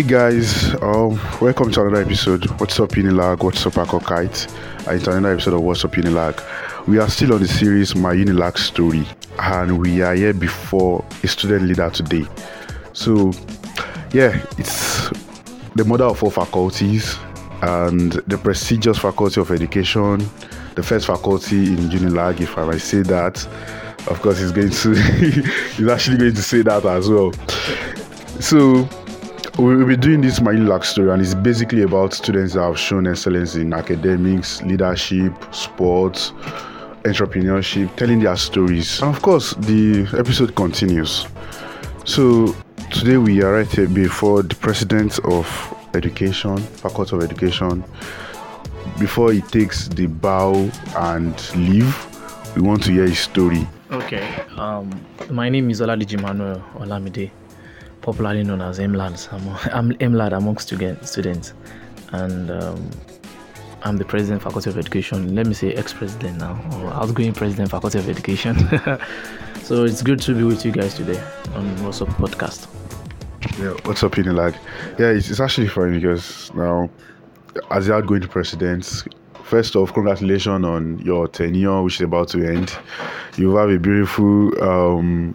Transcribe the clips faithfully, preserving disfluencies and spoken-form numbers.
guys, um, welcome to another episode. What's up, Unilag? What's up, Akokite? And it's another episode of What's Up, Unilag. We are still on the series My Unilag Story, and we are here before a student leader today. So, yeah, it's the mother of all faculties and the prestigious Faculty of Education, the first faculty in Unilag, if I might say that. Of course, he's going to, he's actually going to say that as well. So, we'll be doing this My Unilag Story, and it's basically about students that have shown excellence in academics, leadership, sports, entrepreneurship, telling their stories. And of course, the episode continues. So, today we are right here before the President of Education, Faculty of Education. Before he takes the bow and leave, we want to hear his story. Okay, um, my name is Oladiji Manuel Olamide, popularly known as M-Lad. I'm, I'm M-Lad among student, students, and um, I'm the President, Faculty of Education. Let me say ex-president now, or outgoing President, Faculty of Education. So it's good to be with you guys today on What's Up podcast. Yeah, what's up, Unilag? Yeah, it's, it's actually funny because now, as the outgoing president, first off, congratulations on your tenure, which is about to end. You have a beautiful um,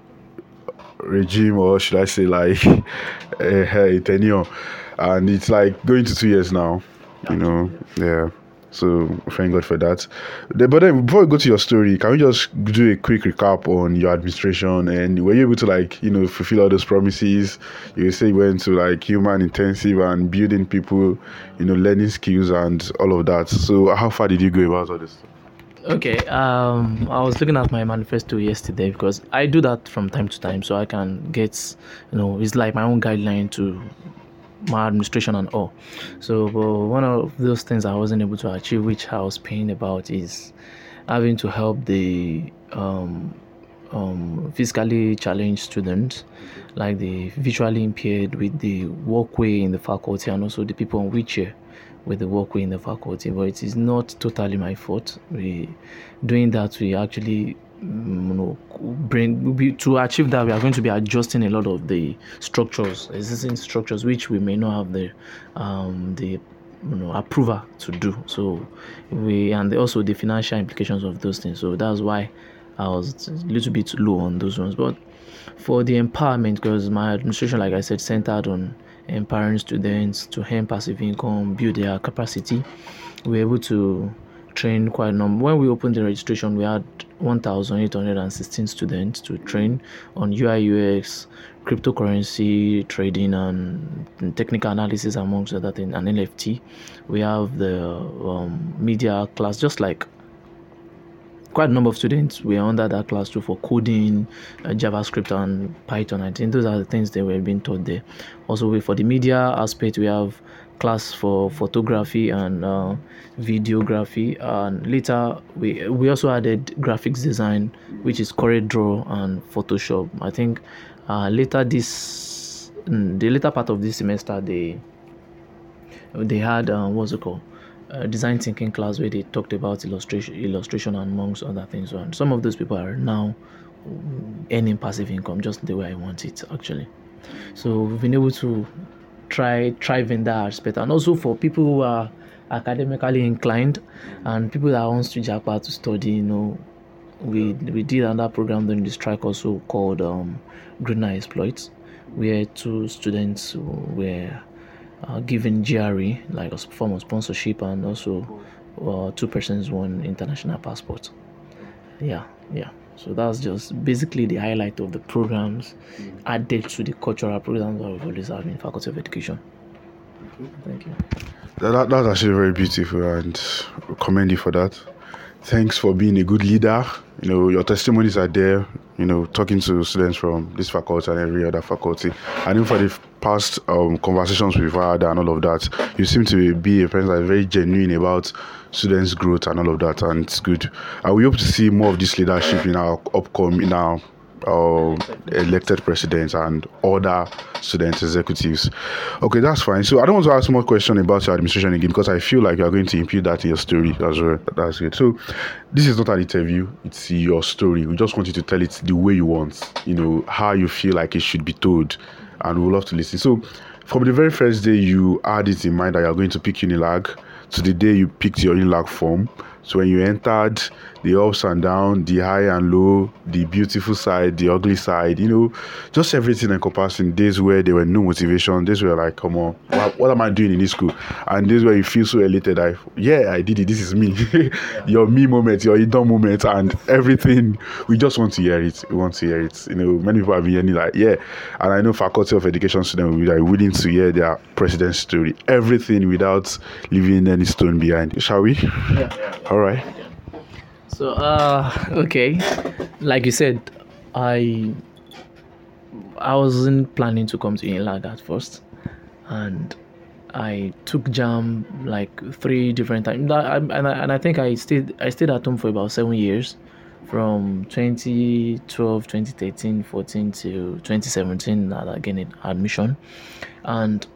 regime, or should I say, like a, a tenure, and it's like going to two years now. You know, yeah. So thank God for that. But then, before we go to your story, can we just do a quick recap on your administration, and were you able to, like, you know, fulfill all those promises? You say you went to like human intensive and building people, you know, learning skills and all of that. So how far did you go about all this? Okay, um, I was looking at my manifesto yesterday because I do that from time to time, so I can get, you know, it's like my own guideline to my administration and all. So uh, one of those things I wasn't able to achieve, which I was paying about, is having to help the um, um, physically challenged students, like the visually impaired, with the walkway in the faculty, and also the people on wheelchair with the walkway in the faculty. But it is not totally my fault. We doing that, we actually you know, bring we, to achieve that, we are going to be adjusting a lot of the structures, existing structures, which we may not have the um, the you know approval to do. So we and also the financial implications of those things. So that's why I was a little bit low on those ones. But for the empowerment, because my administration, like I said, centered on empowering students to earn passive income, build their capacity, we were able to train quite a number. When we opened the registration, we had one thousand eight hundred sixteen students to train on U I U X, cryptocurrency trading, and technical analysis, amongst other things, and N F T. We have the um, media class, just like quite a number of students were under that class too, for coding, uh, JavaScript and Python. I think those are the things they were being taught there. Also, we, for the media aspect, we have class for photography and uh, videography, and later we we also added graphics design, which is CorelDRAW and Photoshop. I think uh, later this the later part of this semester they they had uh, what's it called uh, design thinking class, where they talked about illustration illustration and amongst other things. And some of those people are now earning passive income just the way I want it, actually. So we've been able to try thrive in that aspect. And also for people who are academically inclined and people that wants to japa to study, you know, we we did another program during the strike also called um, Greener Exploits, where two students were uh, given G R E, like a form of sponsorship, and also uh, two persons won international passport. Yeah, yeah. So that's just basically the highlight of the programs added to the cultural programs that we've always had in Faculty of Education. Thank you. That, that's actually very beautiful, and we commend you for that. Thanks for being a good leader. You know, your testimonies are there, you know, talking to students from this faculty and every other faculty. And even for the past um, conversations we've had and all of that, you seem to be a person that is very genuine about students' growth and all of that, and it's good. And we hope to see more of this leadership in our upcoming, in our uh, elected presidents and other student executives. Okay, that's fine. So I don't want to ask more questions about your administration again, because I feel like you are going to impute that in your story as well. That's good. So this is not an interview, it's your story. We just want you to tell it the way you want, you know, how you feel like it should be told, and we would love to listen. So from the very first day you had it in mind that you're going to pick Unilag to the day you picked your Unilag form, so when you entered, the ups and downs, the high and low, the beautiful side, the ugly side, you know, just everything encompassing. Days where there were no motivation, days where like, come on, what, what am I doing in this school? And days where you feel so elated, like, yeah, I did it, this is me. Yeah. Your me moment, your Idon moment, and everything. We just want to hear it. We want to hear it. You know, many people have been hearing like, yeah. And I know Faculty of Education students will be like willing to hear their president's story. Everything without leaving any stone behind. Shall we? Yeah. All right. So, uh, okay, like you said, I I wasn't planning to come to Unilag at first, and I took jam like three different times, and I, and I think I stayed I stayed at home for about seven years, from twenty twelve, twenty thirteen, fourteen to twenty seventeen. Again, admission, and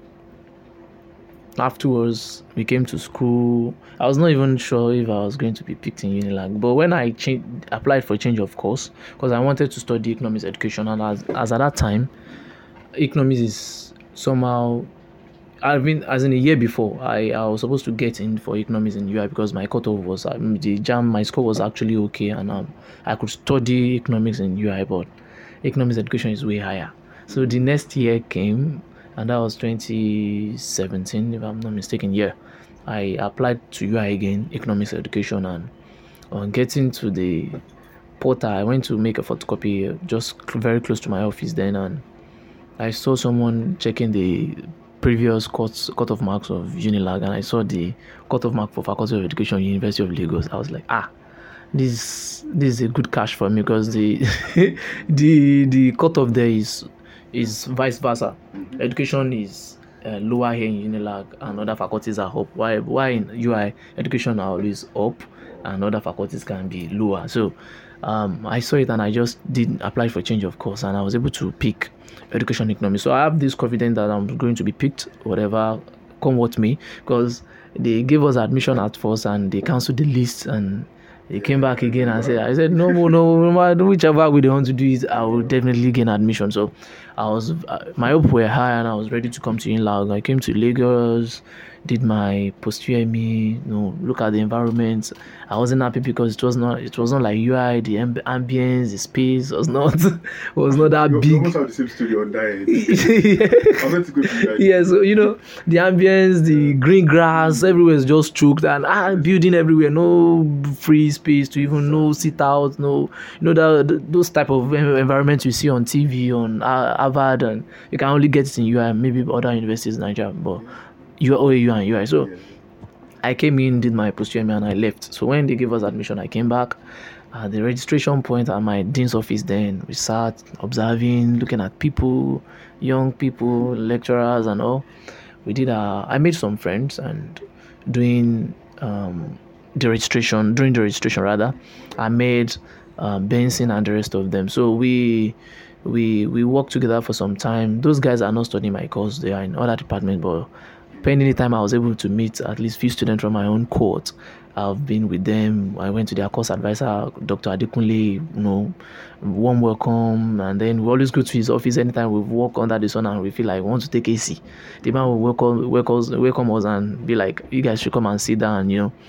afterwards we came to school. I was not even sure if I was going to be picked in Unilag, but when I cha- applied for a change of course, because I wanted to study economics education, and as, as at that time, economics is somehow, I've been, as in a year before, I, I was supposed to get in for economics in U I because my cutoff was, um, the jam, my score was actually okay, and um, I could study economics in U I, but economics education is way higher. So the next year came, and that was twenty seventeen, if I'm not mistaken. Yeah, I applied to U I again, economics education, and on getting to the portal, I went to make a photocopy just very close to my office then, and I saw someone checking the previous cut cut-off marks of Unilag, and I saw the cut-off mark for Faculty of Education, University of Lagos. I was like, ah, this this is a good cash for me, because the the the cut-off there is is vice versa. Mm-hmm. Education is uh, lower here in Unilag, and other faculties are up. Why why in U I, education are always up, and other faculties can be lower. So um, I saw it, and I just did apply for change of course, and I was able to pick education economics. So I have this confidence that I'm going to be picked, whatever come what may, because they gave us admission at first, and they cancelled the list, and they came back again and said, I said, no, no, no, whichever way they want to do it, I will definitely gain admission. So I was, uh, my hopes were high, and I was ready to come to Unilag. I came to Lagos, did my post-U M E, you know, look at the environment. I wasn't happy because it was not, it was not like U I, the amb- ambience, the space was not, was not that you big. You almost have the same story on that end. I'm going to go to that. Yeah, so, you know, the ambience, the green grass, everywhere is just choked, and ah, building everywhere, no free space to even no sit out, no, you know, the, the, those type of environments you see on T V, on uh, Harvard, and you can only get it in U I, maybe other universities in Nigeria, but you O A U and U I. So yeah. I came in, did my post-U M E, and I left. So when they gave us admission, I came back at the registration point at my dean's office. Then we sat observing, looking at people, young people, lecturers, and all. We did. Uh, I made some friends, and doing um, the registration, during the registration rather, I made uh, Benson and the rest of them. So we. We we worked together for some time. Those guys are not studying my course; they are in other departments. But pending the time I was able to meet at least few students from my own cohort, I've been with them. I went to their course advisor, Doctor Adekunle, you know, warm welcome, and then we always go to his office anytime we walk under the sun and we feel like we want to take A C. The man will welcome welcome us, welcome us and be like, "You guys should come and sit down," you know.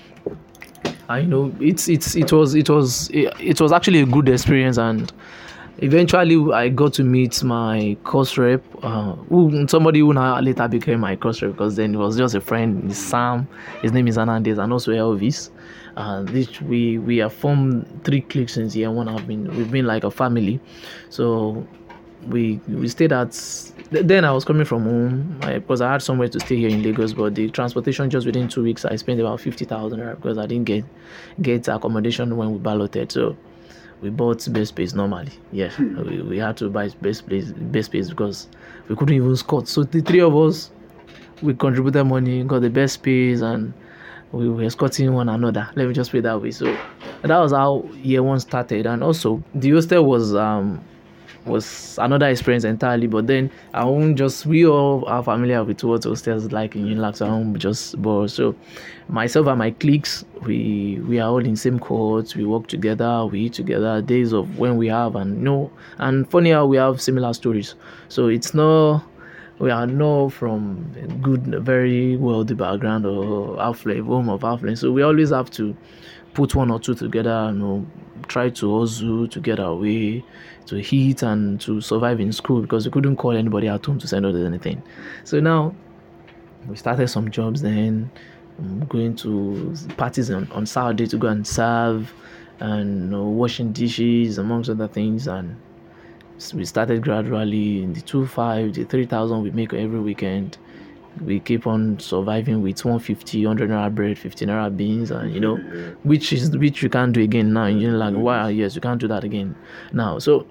I know it's it's it was it was it, it was actually a good experience, and eventually I got to meet my course rep, uh, who, somebody who now later became my course rep, because then it was just a friend, Sam, his name is Hernandez, and also Elvis. Uh, this, we we have formed three cliques since year one. Have been we've been like a family. So we we stayed at. Then I was coming from home I, because I had somewhere to stay here in Lagos, but the transportation just within two weeks I spent about fifty thousand because I didn't get get accommodation when we balloted. So we bought best space normally. Yeah, we, we had to buy best place, best space because we couldn't even squat. So the three of us, we contributed money, got the best space, and we were escorting one another. Let me just put it that way. So that was how year one started. And also the hostel was um was another experience entirely. But then I won't just we all are familiar with what hostels like in Unilag, so I won't just bore. So myself and my cliques, we we are all in same cohorts, we work together, we eat together, days of when we have, and you know, and funny how we have similar stories. So it's not we are not from a good, very wealthy background or affluent, home of affluence. So we always have to put one or two together, you know, try to hustle to get our way, to eat and to survive in school because we couldn't call anybody at home to send us anything. So now we started some jobs then, um, going to parties on, on Saturday to go and serve and, you know, washing dishes amongst other things. And we started gradually in the two five, the three thousand we make every weekend. We keep on surviving with one fifty, one hundred naira bread, fifty naira beans, and you know, which is which you can't do again now. You know, like, wow, yes, you can't do that again now. So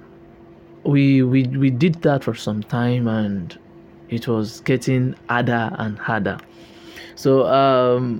we we we did that for some time, and it was getting harder and harder. So um,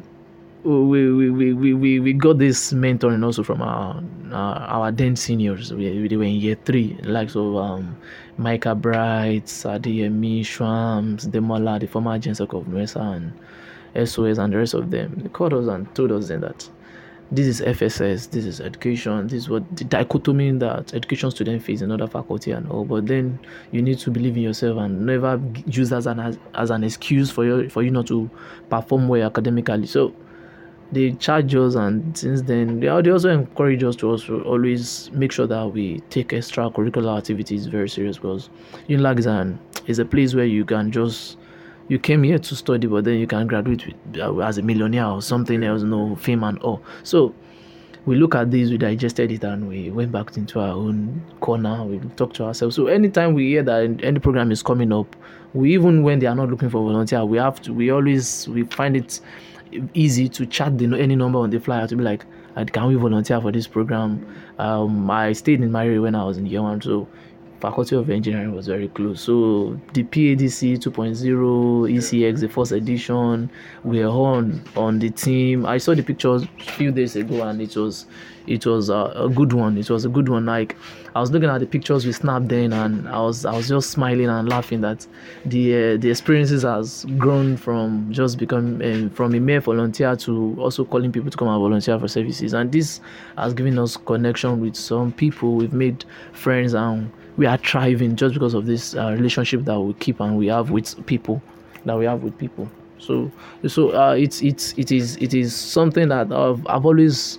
we we, we, we, we we got this mentoring also from our our, our then seniors. We, we were in year three, like so um, Micah Bright, Adeyemi, Shwams, Demola, the former Gensec of Nwesa, and S O S, and the rest of them. They called us and told us then that this is F S S, this is education, this is what the dichotomy that education student face in other faculty and all. But then you need to believe in yourself and never use that as an as, as an excuse for you for you not to perform well academically. So they charge us, and since then they also encourage us to also always make sure that we take extracurricular activities very serious, because UNILAG is an is a place where you can just you came here to study, but then you can graduate with, uh, as a millionaire or something else, no fame and all. So we look at this, we digested it, and we went back into our own corner. We talk to ourselves. So anytime we hear that any program is coming up, we even when they are not looking for volunteer, we have to. We always we find it easy to chat the, any number on the flyer to be like, can we volunteer for this program? Um, I stayed in Mary when I was in year one, so Faculty of Engineering was very close. So the P A D C two point oh, E C X, the first edition, we were on on the team. I saw the pictures a few days ago, and it was it was a, a good one. It was a good one. Like I was looking at the pictures we snapped then, and I was I was just smiling and laughing that the uh, the experiences has grown from just becoming uh, from a mere volunteer to also calling people to come and volunteer for services. And this has given us connection with some people. We've made friends, and we are thriving just because of this uh, relationship that we keep and we have with people that we have with people. So, so uh, it's it's it is it is something that I've I've always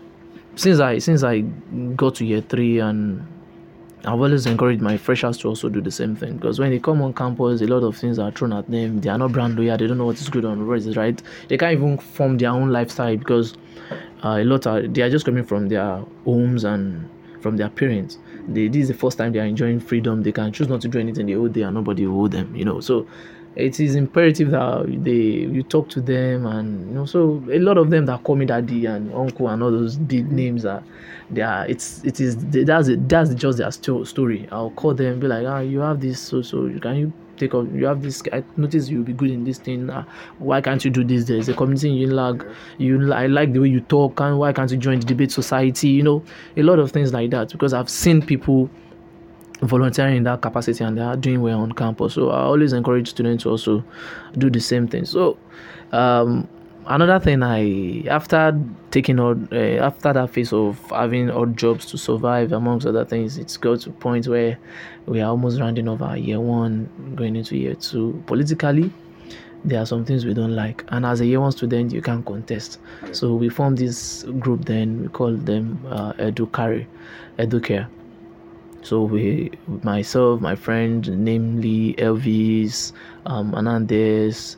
since I since I got to year three, and I've always encouraged my freshers to also do the same thing, because when they come on campus, a lot of things are thrown at them. They are not brand loyal. They don't know what is good and what is right. They can't even form their own lifestyle because uh, a lot are they are just coming from their homes and from their parents. They, this is the first time they are enjoying freedom. They can choose not to do anything the whole day, and nobody will hold them, you know. So it is imperative that they you talk to them, and you know. So a lot of them that call me daddy and uncle and all those big names are they are it's it is that's it that's just their sto- story. I'll call them, be like, ah, you have this, so so can you take up you have this, I notice you'll be good in this thing, uh, why can't you do this? There's a community in UNILAG, you I like the way you talk, and why can't you join the debate society? You know, a lot of things like that, because I've seen people volunteering in that capacity and they are doing well on campus. So I always encourage students to also do the same thing. So um another thing, I after taking odd uh, after that phase of having odd jobs to survive amongst other things, it's got to a point where we are almost rounding off our year one, going into year two. Politically, there are some things we don't like, and as a year one student, you can't contest. So we formed this group. Then we called them uh, Educare, Educare. So we, myself, my friend, namely Elvis, um, Anandes,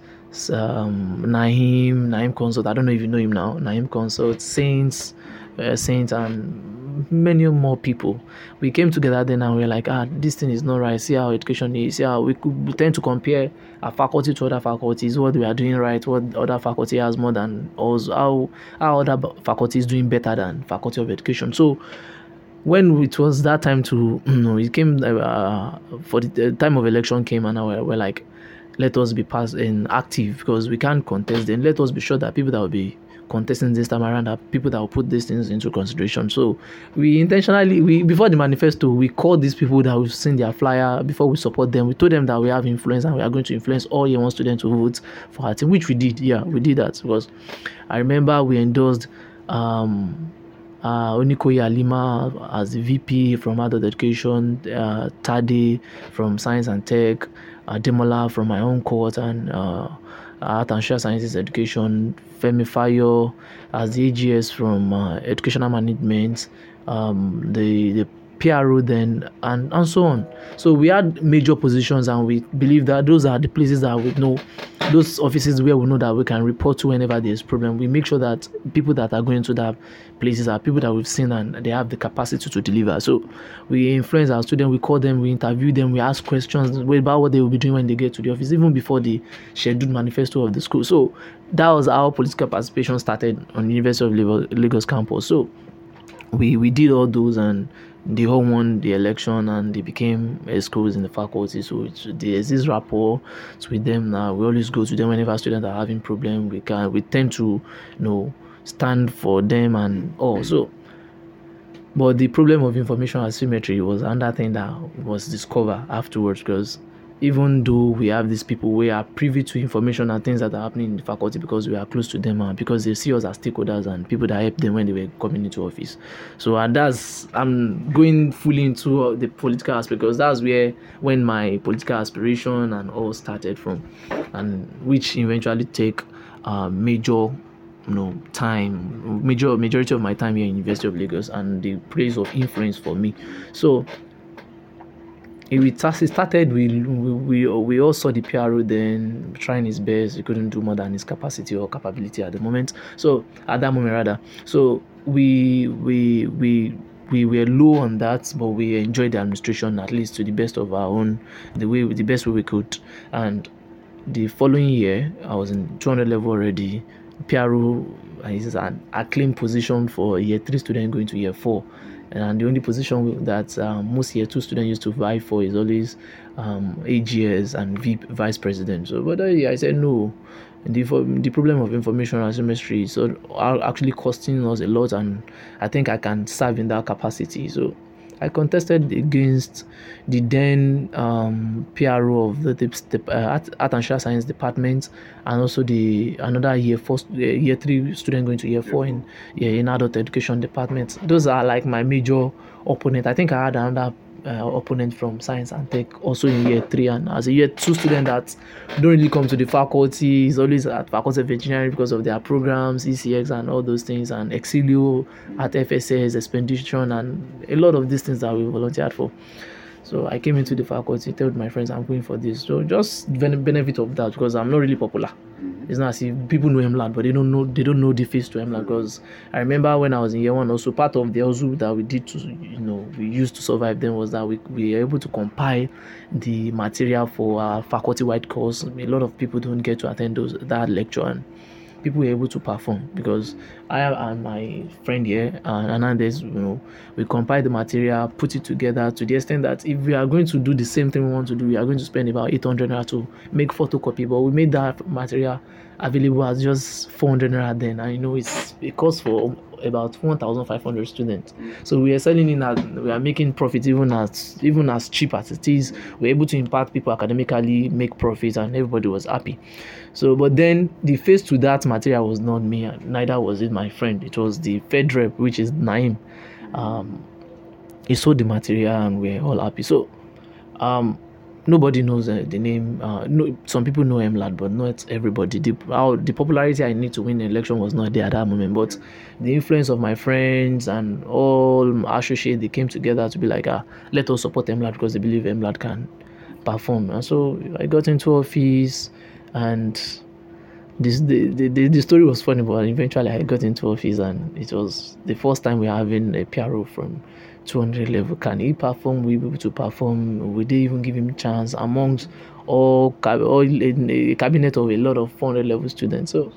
um, Naim, Naim Consult. I don't know if you know him now. Naim Consult, Saints, uh, Saints, and many more people. We came together then, and we were like, ah, this thing is not right. See how education is. See how we could we tend to compare our faculty to other faculties. What we are doing right, what other faculty has more than us. How how other faculty is doing better than Faculty of Education. So when it was that time to, you know, it came uh, for the, the time of election came, and we're, we're like, let us be past and active, because we can't contest. Then let us be sure that people that will be contesting this time around are people that will put these things into consideration. So we intentionally, we before the manifesto, we called these people that we've seen their flyer before we support them. We told them that we have influence and we are going to influence all year one students to vote for our team, which we did. Yeah, we did that, because I remember we endorsed um uh, Onikoye Alima as the V P from Adult Education, uh, Tade from Science and Tech, uh, Demola from my own cohort and uh, Art and Social Sciences Education, Femi Fayo as the A G S from uh, Educational Management, um, the the P R O then, and, and so on. So we had major positions, and we believe that those are the places that we know, those offices where we know that we can report to whenever there's problem. We make sure that people that are going to that places are people that we've seen and they have the capacity to deliver. So we influence our students, we call them, we interview them, we ask questions about what they will be doing when they get to the office, even before the scheduled manifesto of the school. So that was how political participation started on University of Lagos campus. So we we did all those, and they all won the election, and they became schools in the faculty. So it's, there's this rapport with them now. We always go to them whenever students are having problem. We can we tend to you know stand for them and all. So, but the problem of information asymmetry was another thing that was discovered afterwards, because even though we have these people, we are privy to information and things that are happening in the faculty because we are close to them and because they see us as stakeholders and people that help them when they were coming into office. So, and that's, I'm going fully into the political aspect because that's where, when my political aspiration and all started from, and which eventually take uh, major you know time major majority of my time here in University of Lagos, and the place of influence for me. So it started, we, we we all saw the P R O then trying his best. He couldn't do more than his capacity or capability at the moment. So at that moment rather. So we we we we were low on that, but we enjoyed the administration at least to the best of our own, the way the best way we could. And the following year, I was in two hundred level already. P R O is an acclaimed position for year three student going to year four. And the only position that um, most year two students used to vie for is always um, A G S and V P, vice president. So, but uh, I said no. The, the problem of information asymmetry is so actually costing us a lot, and I think I can serve in that capacity. So I contested against the then um, P R O of the, the, the uh, Art, Art and Social Science department, and also the another year four, year three student going to year four in yeah, in Adult Education department. Those are like my major opponent. I think I had another uh, opponent from Science and Tech also in year three, and as a year two student that don't really come to the faculty, is always at Faculty of Engineering because of their programs, E C X and all those things, and Exilio at F S S, Expedition, and a lot of these things that we volunteered for. So I came into the faculty, told my friends I'm going for this. So just benefit of that, because I'm not really popular. It's not as if people know MLAD, but they don't know they don't know the face to MLAD. Because I remember when I was in year one, also part of the Ozu that we did to you know we used to survive them was that we, we were able to compile the material for our faculty-wide course. A lot of people don't get to attend those that lecture, and people were able to perform because I and my friend here, uh, Hernandez, you know, we compiled the material, put it together to the extent that if we are going to do the same thing we want to do, we are going to spend about eight hundred naira to make photocopy. But we made that material available as just four hundred naira then, and you know, it's it costs for about one thousand five hundred students. So we are selling in that we are making profit even as even as cheap as it is. We're able to impact people academically, make profits, and everybody was happy. So, but then the face to that material was not me, and neither was it my friend. It was the Fed rep, which is Naim. Um, he sold the material, and we're all happy. So, um, nobody knows uh, the name. Uh, no, some people know MLAD, but not everybody. The, how, the popularity I need to win the election was not there at that moment. But the influence of my friends and all associates, they came together to be like, ah, let us support MLAD because they believe MLAD can perform. And so I got into office. And this the, the the story was funny, but eventually I got into office, and it was the first time we are having a P R O from two hundred level. Can he perform? We be able to perform? Would they even give him a chance amongst all, all a cabinet of a lot of four hundred level students? So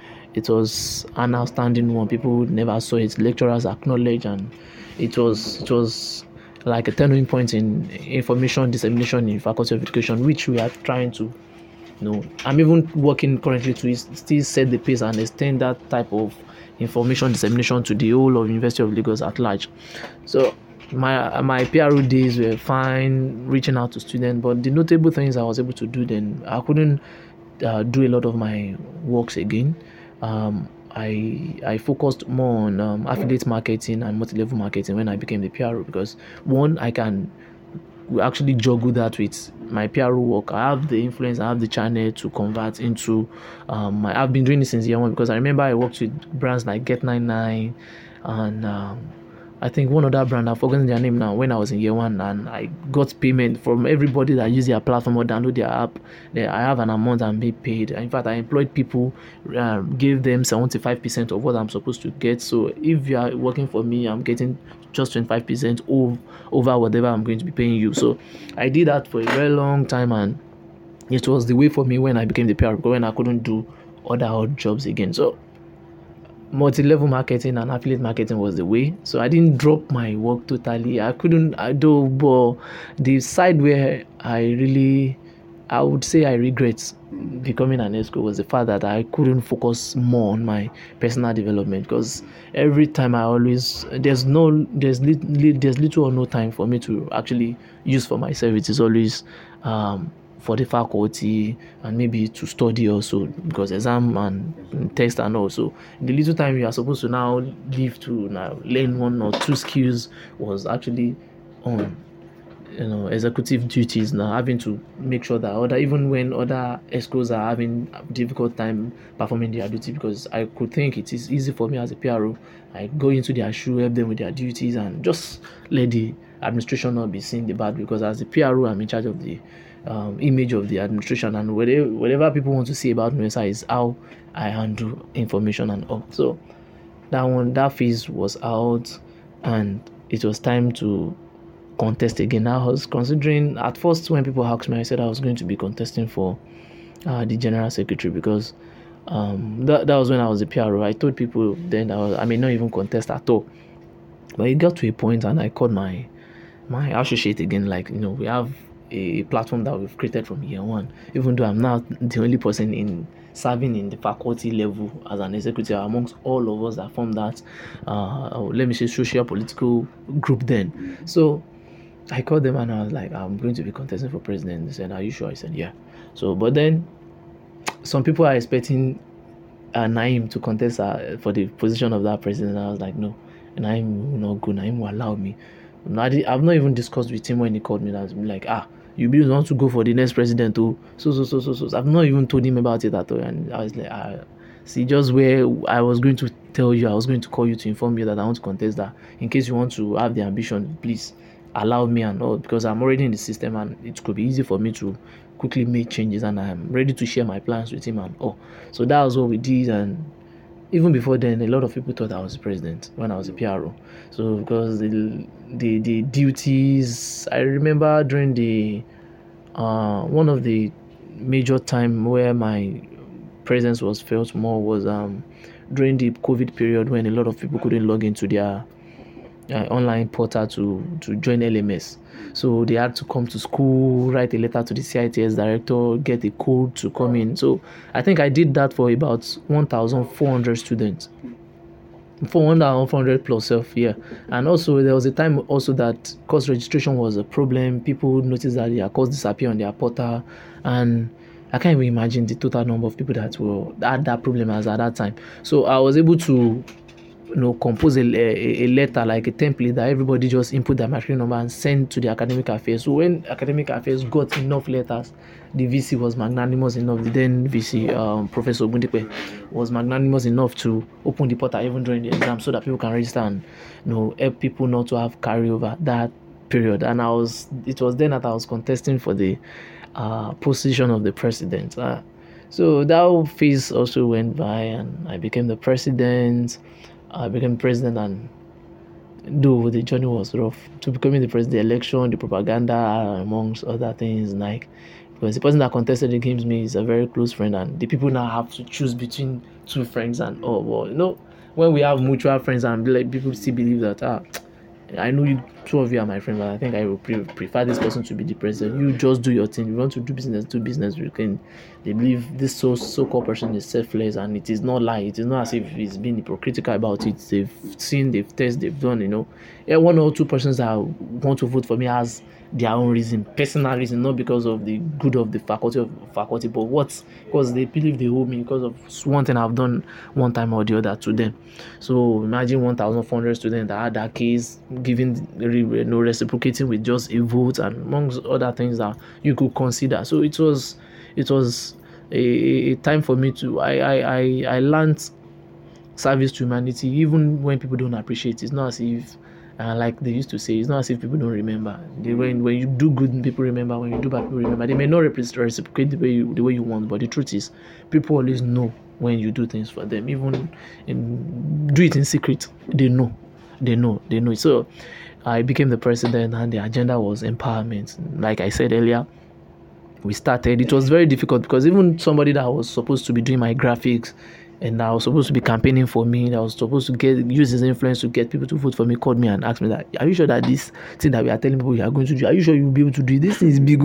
it was an outstanding one. People never saw it. Lecturers acknowledged, and it was it was like a turning point in information dissemination in Faculty of Education, which we are trying to. No, I'm even working currently to still set the pace and extend that type of information dissemination to the whole of University of Lagos at large. So my my P R O days were fine, reaching out to students, but the notable things I was able to do then, I couldn't uh, do a lot of my works again. Um, I I focused more on um, affiliate marketing and multi-level marketing when I became the P R O, because one, I can we actually juggle that with my P R O work. I have the influence, I have the channel to convert into um my, I've been doing this since year one, because I remember I worked with brands like Get ninety-nine and um, I think one other brand, I've forgotten their name now, when I was in year one, and I got payment from everybody that use their platform or download their app. They, I have an amount I'm being paid. In fact, I employed people, um, gave them seventy-five percent of what I'm supposed to get. So if you are working for me, I'm getting just twenty-five percent over, over whatever I'm going to be paying you. So I did that for a very long time, and it was the way for me when I became the P R, when I couldn't do other odd jobs again. So multi-level marketing and affiliate marketing was the way. So I didn't drop my work totally. I couldn't I do, but the side where I really, I would say I regret becoming an ESCO was the fact that I couldn't focus more on my personal development, because every time I always, there's no there's li, li, there's little or no time for me to actually use for myself. It is always um for the faculty and maybe to study also, because exam and test, and also the little time you are supposed to now leave to now learn one or two skills was actually on, you know, executive duties, now having to make sure that other, even when other ESCOs are having a difficult time performing their duty, because I could think it is easy for me as a P R O. I go into their shoe, help them with their duties, and just let the administration not be seeing the bad, because as the P R O, I'm in charge of the um, image of the administration, and whatever, whatever people want to see about NUESA is how I handle information and all. So that one, that phase was out, and it was time to contest again. I was considering, at first when people asked me, I said I was going to be contesting for uh, the general secretary, because um, that, that was when I was a P R O. I told people then I, was, I may not even contest at all. But it got to a point, and I called my my associate again, like, you know, we have a platform that we've created from year one, even though I'm not the only person in serving in the faculty level as an executive amongst all of us that form that uh, let me say social political group then. So I called them and I was like, I'm going to be contesting for president. They said, are you sure? I said, yeah. So but then some people are expecting uh, Naim to contest uh, for the position of that president. I was like, no, Naim not good. Naim will allow me. I've not even discussed with him when he called me. I was like, ah, you be want to go for the next president too. So, so, so, so, so. I've not even told him about it at all. And I was like, ah, see, just where I was going to tell you, I was going to call you to inform you that I want to contest that. In case you want to have the ambition, please allow me and all, because I'm already in the system and it could be easy for me to quickly make changes, and I'm ready to share my plans with him and all. So that was what we did. And even before then, a lot of people thought I was president when I was a P R O. So because the the, the duties, I remember during the uh, one of the major time where my presence was felt more was um during the COVID period, when a lot of people couldn't log into their uh, online portal to to join L M S. So they had to come to school, write a letter to the C I T S director, get a code to come in. So I think I did that for about one thousand four hundred students, for one thousand four hundred plus self, yeah. And also there was a time also that course registration was a problem. People noticed that their course disappeared on their portal, and I can't even imagine the total number of people that were had that problem as at that time. So I was able to, you know, compose a, a, a letter, like a template that everybody just input their matriculation number and send to the academic affairs. So when academic affairs got enough letters, the V C was magnanimous enough, the then V C, um, Professor Ogundipe, was magnanimous enough to open the portal even during the exam, so that people can register and, you know, help people not to have carryover that period. And I was, it was then that I was contesting for the uh, position of the president. Uh, so that phase also went by, and I became the president. I became president, and though the journey was rough to becoming the president, the election, the propaganda, amongst other things, like, because the person that contested against me is a very close friend, and the people now have to choose between two friends, and oh well, you know, when we have mutual friends and like people still believe that ah, I know you, two of you are my friends, but I think I will pre- prefer this person to be the president. You just do your thing. You want to do business, do business. You can. They believe this so so-called person is selfless, and it is not lie. It is not as if he's been hypocritical about it. They've seen, they've tested, they've done. You know, yeah, one or two persons that want to vote for me has their own reason, personal reason, not because of the good of the faculty of faculty, but what because they believe they owe me because of one thing I've done one time or the other to them. So imagine one thousand four hundred students that had that case, giving you know, reciprocating with just a vote and amongst other things that you could consider. So it was it was a, a time for me to I I I, I learned service to humanity even when people don't appreciate it. It's not as if uh, like they used to say, it's not as if people don't remember. They, when when you do good, people remember. When you do bad, people remember. They may not reciprocate the way you, the way you want, but the truth is, people always know when you do things for them. Even in, do it in secret, they know, they know, they know. So I became the president, and the agenda was empowerment. Like I said earlier, we started. It was very difficult because even somebody that was supposed to be doing my graphics, and I was supposed to be campaigning for me, that was supposed to get use his influence to get people to vote for me, called me and asked me that, are you sure that this thing that we are telling people you are going to do, are you sure you'll be able to do it? This thing is big.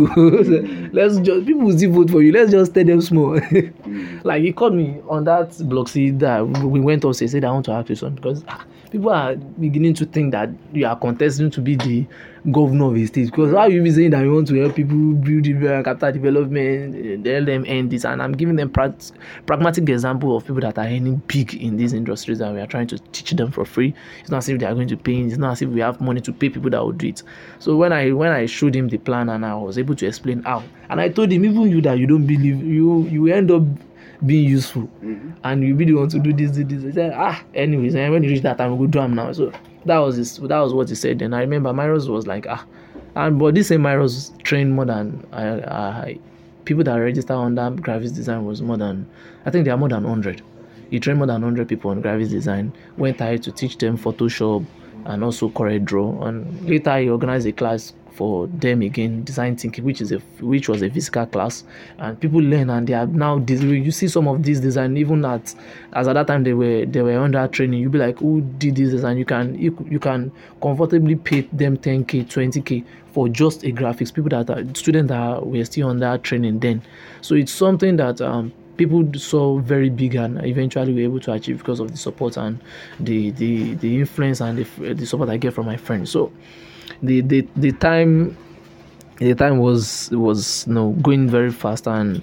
Let's just, people will still vote for you. Let's just tell them small. Like, he called me on that block see that we went also, he said, I want to ask you something, because ah, people are beginning to think that you are contesting to be the governor of a state. Because how you be saying that you want to help people build capital development, let them end this, and I'm giving them pra- pragmatic example of people that are earning big in these industries, and we are trying to teach them for free. It's not as if they are going to pay. It's not as if we have money to pay people that will do it. So when I when I showed him the plan and I was able to explain how, and I told him, even you that you don't believe, you you end up being useful, mm-hmm. and you really want to do this, do this. He said, ah, anyways, and when you reach that time, we'll do them now. So that was his, that was what he said. And I remember Myros was like, ah, and but this same Myros trained more than I, I people that registered under graphics design was more than, I think there are more than one hundred. He trained more than one hundred people on graphics design. Went ahead to teach them Photoshop and also CorelDRAW. And later he organized a class for them again, design thinking, which is a which was a physical class, and people learn, and they are now. You see some of these design, even at as at that time they were they were under training. You be like, who did this design? You can you, you can comfortably pay them ten k, twenty k for just a graphics. People that are students that were still under training then. So it's something that um. people saw very big and eventually were able to achieve because of the support and the the, the influence and the, the support I get from my friends. So the the, the time the time was was you know going very fast, and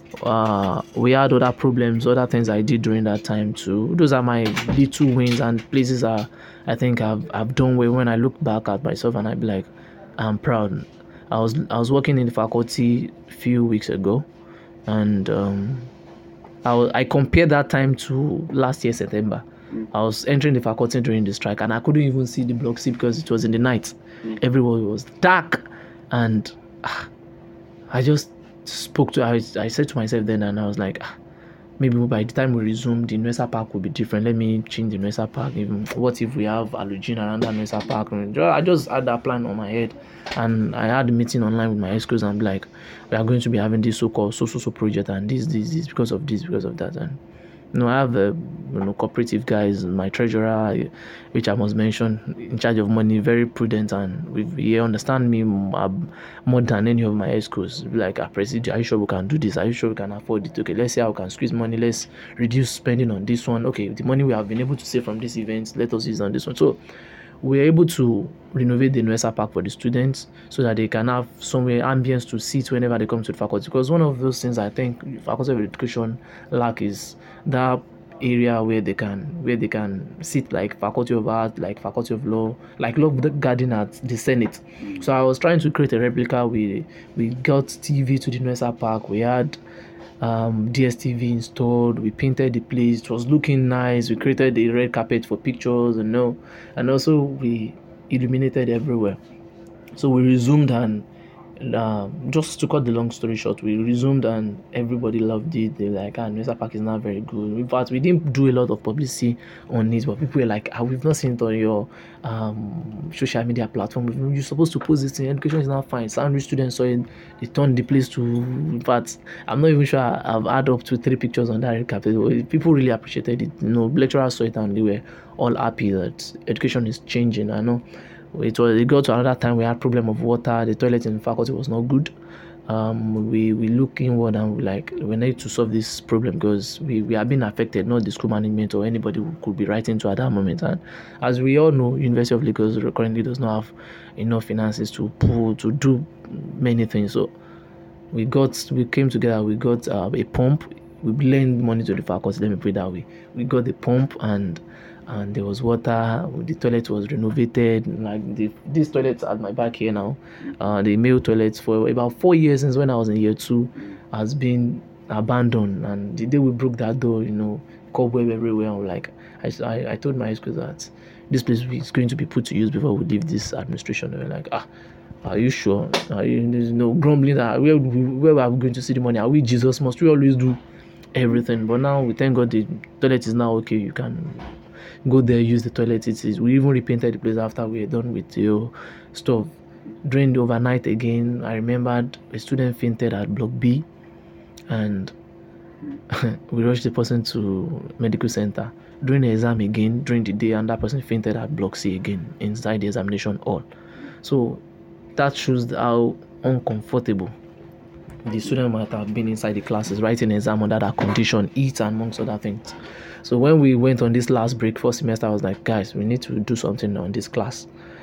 uh, we had other problems, other things I did during that time too. Those are my little wins and places are I think I've I've done well. When I look back at myself and I be like, I'm proud. I was I was working in the faculty a few weeks ago, and um, I, was, I compared that time to last year September. I was entering the faculty during the strike, and I couldn't even see the block C because it was in the night. Everywhere was dark, and ah, I just spoke to. I, I said to myself then, and I was like, ah, maybe by the time we resume, the Nwesa Park will be different. Let me change the Nwesa Park. Even what if we have Alugin around the Nwesa Park? I just had that plan on my head, and I had a meeting online with my executives and be like, we are going to be having this so-called so-so-so project, and this, this, this because of this, because of that, and you know, I have uh, you know cooperative guys, my treasurer, which I must mention, in charge of money, very prudent, and we, he understand me more, more than any of my executives. Like, ah, President, are you sure we can do this? Are you sure we can afford it? Okay, let's see how we can squeeze money. Let's reduce spending on this one. Okay, the money we have been able to save from this event, let us use on this one. So we're able to renovate the Nwesa Park for the students so that they can have somewhere ambience to sit whenever they come to the faculty. Because one of those things I think Faculty of Education lack is that area where they can where they can sit, like Faculty of Art, like Faculty of Law, like Law Garden at the Senate. So I was trying to create a replica. We we got T V to the Nwesa Park. We had um D S T V installed. We painted the place. It was looking nice. We created the red carpet for pictures, and no, and also we illuminated everywhere. So we resumed, and uh, just to cut the long story short, we resumed and everybody loved it. They were like, ah, Nwesa Park is not very good. In fact, we didn't do a lot of publicity on it, but people were like, ah, we've not seen it on your um, social media platform. You're supposed to post this in education is not fine. Sandwich students saw it, they turned the place to, in fact, I'm not even sure I've had up to three pictures on that red carpet. People really appreciated it. You know, lecturers saw it and they were all happy that education is changing. I know. It was it got to another time we had problem of water. The toilet in the faculty was not good. um, we we look inward and we like we need to solve this problem because we, we are being affected, not the school management or anybody who could be writing to at that moment. And as we all know, University of Lagos currently does not have enough finances to pull to do many things. So we got we came together, we got uh, a pump, we lent money to the faculty, let me put it that way. We got the pump and and there was water, the toilet was renovated. Like the, this toilet at my back here now, uh, the male toilet for about four years since when I was in year two has been abandoned. And the day we broke that door, you know, cobweb everywhere. I'm like, I, I, I told my school that this place is going to be put to use before we leave this administration. They were like, ah, are you sure? Are you, there's no grumbling that where, where are we going to see the money? Are we Jesus? Must we always do everything? But now we thank God the toilet is now okay. You can go there, use the toilet. It is. We even repainted the place after we were done with your stuff. During the overnight again, I remembered a student fainted at Block B, and we rushed the person to medical center. During the exam again, during the day, and that person fainted at Block C again inside the examination hall. So that shows how uncomfortable the student might have been inside the classes, writing an exam under that condition, eat and amongst other things. So when we went on this last break for semester, I was like, guys, we need to do something on this class.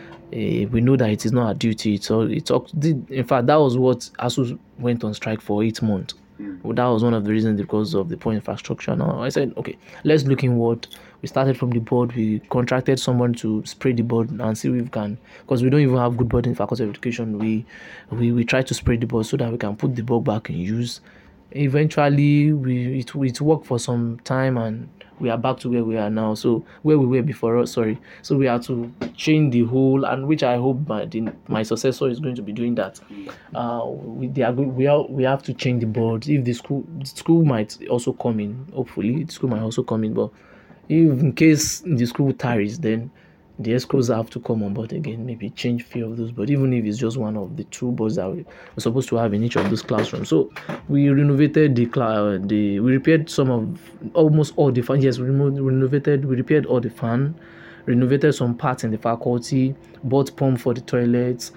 Uh, we know that it is not our duty. It's all, it's all, in fact, that was what ASUS went on strike for eight months. Mm. Well, that was one of the reasons because of the poor infrastructure. Now I said, okay, let's look inward. We started from the board. We contracted someone to spray the board and see if we can, because we don't even have good board in Faculty of Education. We we we try to spray the board so that we can put the board back in use. Eventually, we it, it worked for some time and we are back to where we are now. So where we were before, sorry. So we have to change the whole, and which I hope my the, my successor is going to be doing that. Uh, we they are we are, we have to change the board. If the school the school might also come in, hopefully the school might also come in. But if in case the school tarries, then the ESCOs have to come on board again, maybe change few of those. But even if it's just one of the two boards that we we're supposed to have in each of those classrooms, so we renovated the class. The we repaired some of almost all the fan. Yes, we removed, renovated. We repaired all the fan, renovated some parts in the faculty, bought pump for the toilets,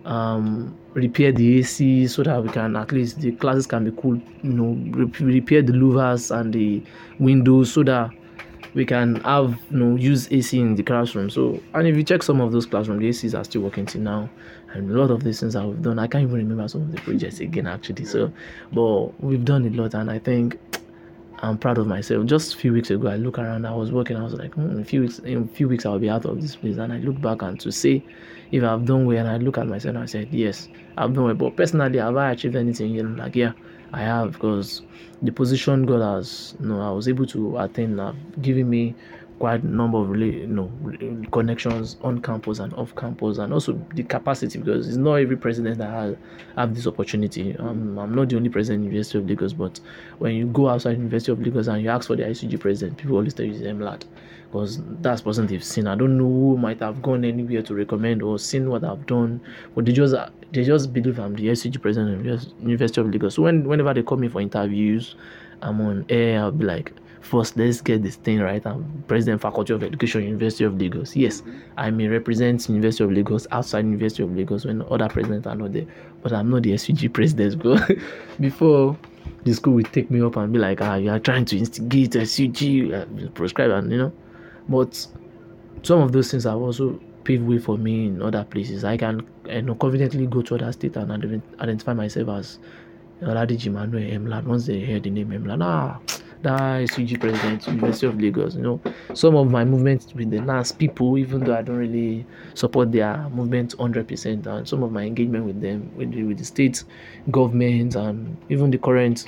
um, repaired the A C so that we can at least the classes can be cool. You know, re- repair the louvers and the windows so that we can have, you know, use A C in the classroom. So, and if you check some of those classrooms, the A Cs are still working till now. And a lot of these things that we've done, I can't even remember some of the projects again, actually. So, but we've done a lot, and I think I'm proud of myself. Just a few weeks ago, I look around, I was working, I was like, hmm, in a few weeks, in a few weeks, I'll be out of this place. And I look back and to say, if I've done well, and I look at myself and I said, yes, I've done well. But personally, have I achieved anything? You know, like, yeah, I have, because the position God has, you know, I was able to attain, uh, giving me quite a number of really, you know, connections on campus and off campus, and also the capacity, because it's not every president that has have this opportunity. Um, I'm not the only president in University of Lagos, but when you go outside University of Lagos and you ask for the I C G president, people always tell you it's M L A D, because that's the person they've seen. I don't know who might have gone anywhere to recommend or seen what I've done, but they just they just believe I'm the I C G president of University of Lagos. So when whenever they call me for interviews, I'm on air, I'll be like, first, let's get this thing right. I'm President, Faculty of Education, University of Lagos. Yes, I may represent University of Lagos outside University of Lagos when other presidents are not there, but I'm not the S U G president. Before the school will take me up and be like, ah, you are trying to instigate S U G, uh, prescribe, and you know. But some of those things have also paved way for me in other places. I can, you know, confidently go to other states and identify myself as Oladiji Emmanuel M L A D. Once they hear the name M L A D, ah, that S U G president, University of Lagos. You know, some of my movements with the N A S people, even though I don't really support their movement one hundred percent, and some of my engagement with them, with the, with the state government, and even the current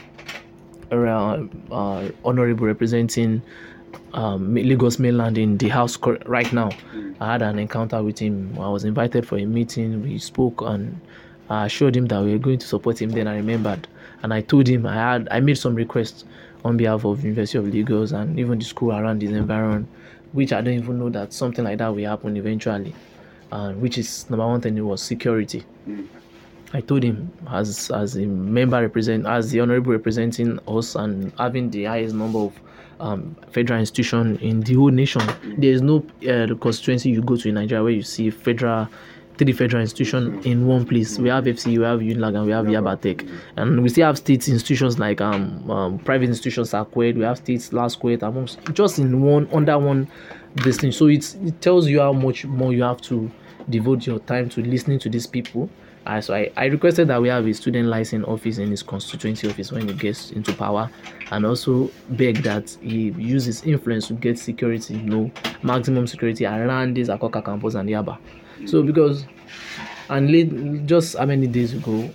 uh, uh, honorable representing um, Lagos mainland in the house right now. I had an encounter with him. I was invited for a meeting. We spoke, and I showed him that we were going to support him. Then I remembered, and I told him I had I made some requests on behalf of University of Lagos and even the school around this environment, which I don't even know that something like that will happen eventually. Uh, which is number one thing, it was security. Mm. I told him as as a member represent as the honorable representing us and having the highest number of um, federal institution in the whole nation. Mm. There is no uh, constituency you go to in Nigeria where you see federal three federal institutions in one place. We have F C, we have Unilag, and we have Yaba Tech. And we still have state institutions like um, um private institutions, Sakwed, we have states, Lasquet, amongst just in one, under one this thing. So it's, it tells you how much more you have to devote your time to listening to these people. Uh, so I, I requested that we have a student license office in his constituency office when he gets into power, and also beg that he uses influence to get security, you know, maximum security around this Akoka campus and Yaba. So because, and late, just how many days ago,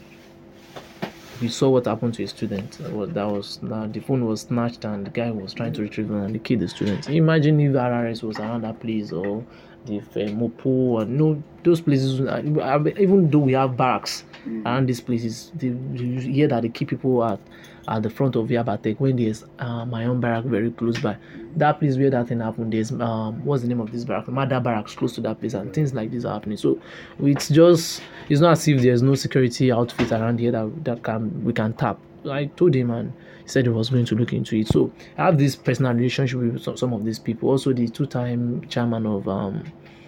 we saw what happened to a student. That was, that was now the phone was snatched and the guy was trying to retrieve it and they killed the student. Imagine if R R S was around that place, or the uh, Mopo, or no, those places. Uh, even though we have barracks mm-hmm. around these places, they, you hear that they keep people at at the front of Yaba Tech when there's uh, my own barrack very close by. That place where that thing happened, there's um, what's the name of this barrack? Mother barracks close to that place, and things like this are happening. So it's just it's not as if there's no security outfit around here that that can we can tap. I told him, and he said he was going to look into it. So I have this personal relationship with some, some of these people. Also, the two-time chairman of um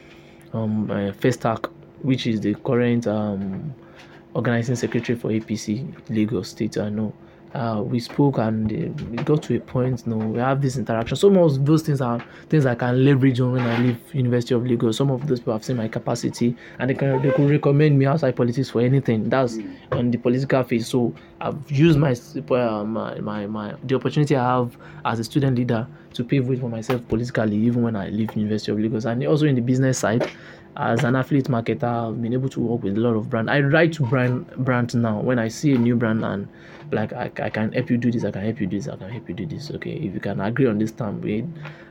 um uh, Festac, which is the current um organizing secretary for A P C Lagos State. I know. Uh, we spoke and uh, we got to a point, you know, we have this interaction. Some of those things are things I can leverage on when I leave University of Lagos. Some of those people have seen my capacity and they can they could recommend me outside politics for anything. That's on the political phase. So I've used my, uh, my, my, my the opportunity I have as a student leader to pave way for myself politically, even when I leave University of Lagos. And also in the business side, as an affiliate marketer, I've been able to work with a lot of brands. I write to brand brands now when I see a new brand and like I, I can help you do this, I can help you do this, I can help you do this. Okay, if you can agree on this term, wait.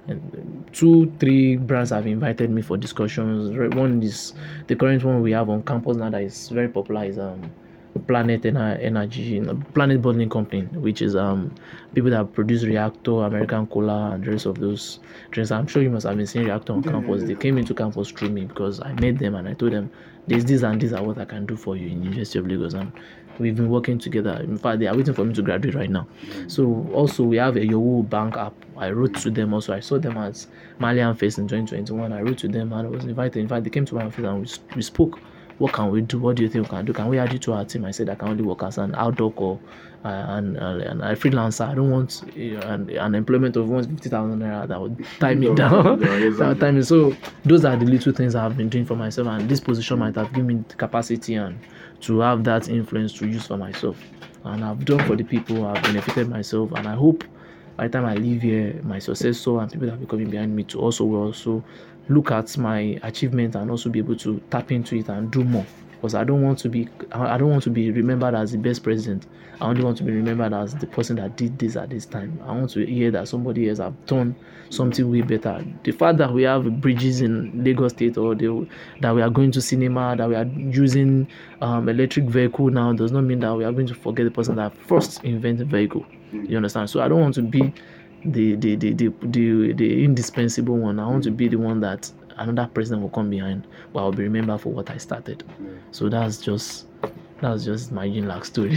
And two, three brands have invited me for discussions. One is the current one we have on campus now that is very popular is um Planet Energy, Planet Bottling Company, which is um people that produce Reactor, American Cola, and the rest of those drinks. I'm sure you must have been seeing Reactor on campus. They came into campus through me because I met them and I told them there's this and this are what I can do for you in University of Lagos, and we've been working together. In fact, they are waiting for me to graduate right now. So also we have a Yowu Bank app. I wrote to them also. I saw them as Malian Face in twenty twenty-one. I wrote to them and I was invited. In fact, they came to my office and we, we spoke. What can we do? What do you think we can do? Can we add you to our team? I said I can only work as an outdoor or uh, and, uh, and a freelancer. I don't want uh, an, an employment of one hundred fifty thousand naira that would tie me down. That would tie me. So those are the little things I've been doing for myself, and this position might have given me the capacity and to have that influence to use for myself. And I've done for the people. I've benefited myself, and I hope by the time I leave here, my successor and people that will be coming behind me to also will also look at my achievement and also be able to tap into it and do more. Because I don't want to be I don't want to be remembered as the best president. I only want to be remembered as the person that did this at this time. I want to hear that somebody else have done something way better. The fact that we have bridges in Lagos State, or the, that we are going to cinema, that we are using um, electric vehicle now, does not mean that we are going to forget the person that first invented vehicle. You understand? So I don't want to be the the the the, the, the indispensable one. I want to be the one that another president will come behind, but I'll be remembered for what I started. So that's just that's just my Unilag story.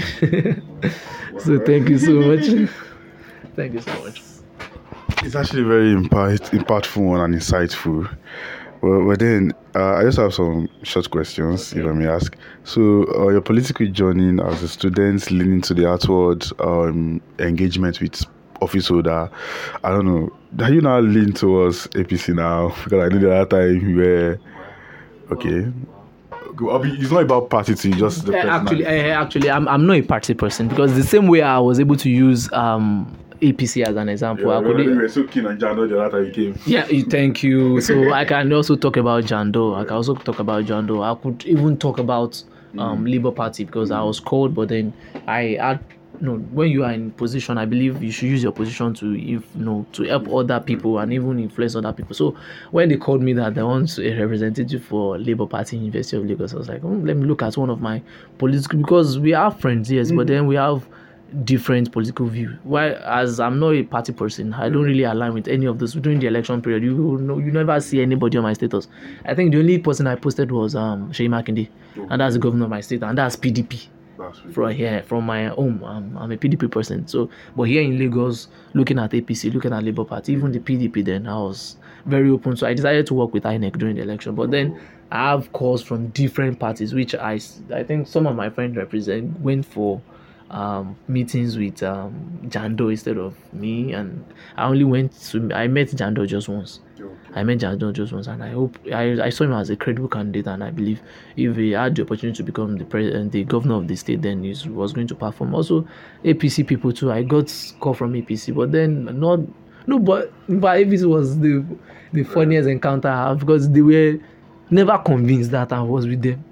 So thank you so much. Thank you so much. It's actually very impact, impactful and insightful. Well, but then uh, I just have some short questions, okay, if I may ask. So, uh, your political journey as a student leaning to the outward um, engagement with office holder, I don't know, are you now lean towards A P C now? Because I know the other time you were, okay. It's not about party to just the yeah, actually, uh, actually, I'm I'm not a party person, because the same way I was able to use um. A P C as an example. Yeah, I could, you were so keen on Jando the other time you came. Yeah, thank you. So I can also talk about Jando. I can also talk about Jando. I could even talk about um, mm. Labour Party, because I was called, but then I had no. When you are in position, I believe you should use your position to, if you know, to help other people and even influence other people. So when they called me that they want a representative for Labour Party in University of Lagos, I was like, oh, let me look at one of my political, because we are friends, yes, mm. but then we have different political view. Why, as I'm not a party person, I don't really align with any of this. During the election period, you will know, you never see anybody on my status. I think the only person I posted was um Seyi Makinde, and that's the governor of my state, and that's P D P. from here, from my home. I'm, I'm a P D P person. So, but here in Lagos, looking at A P C, looking at Labour Party, even the P D P, then I was very open. So I decided to work with I N E C during the election. But then I have calls from different parties, which I, I think some of my friends represent went for um meetings with um Jando instead of me, and I only went to I met Jando just once. Okay. I met Jando just once, and I hope I, I saw him as a credible candidate, and I believe if he had the opportunity to become the president, the governor of the state, then he was going to perform. Also, A P C people too. I got call from A P C, but then not no, but but A P C was the the funniest encounter I have, because they were never convinced that I was with them.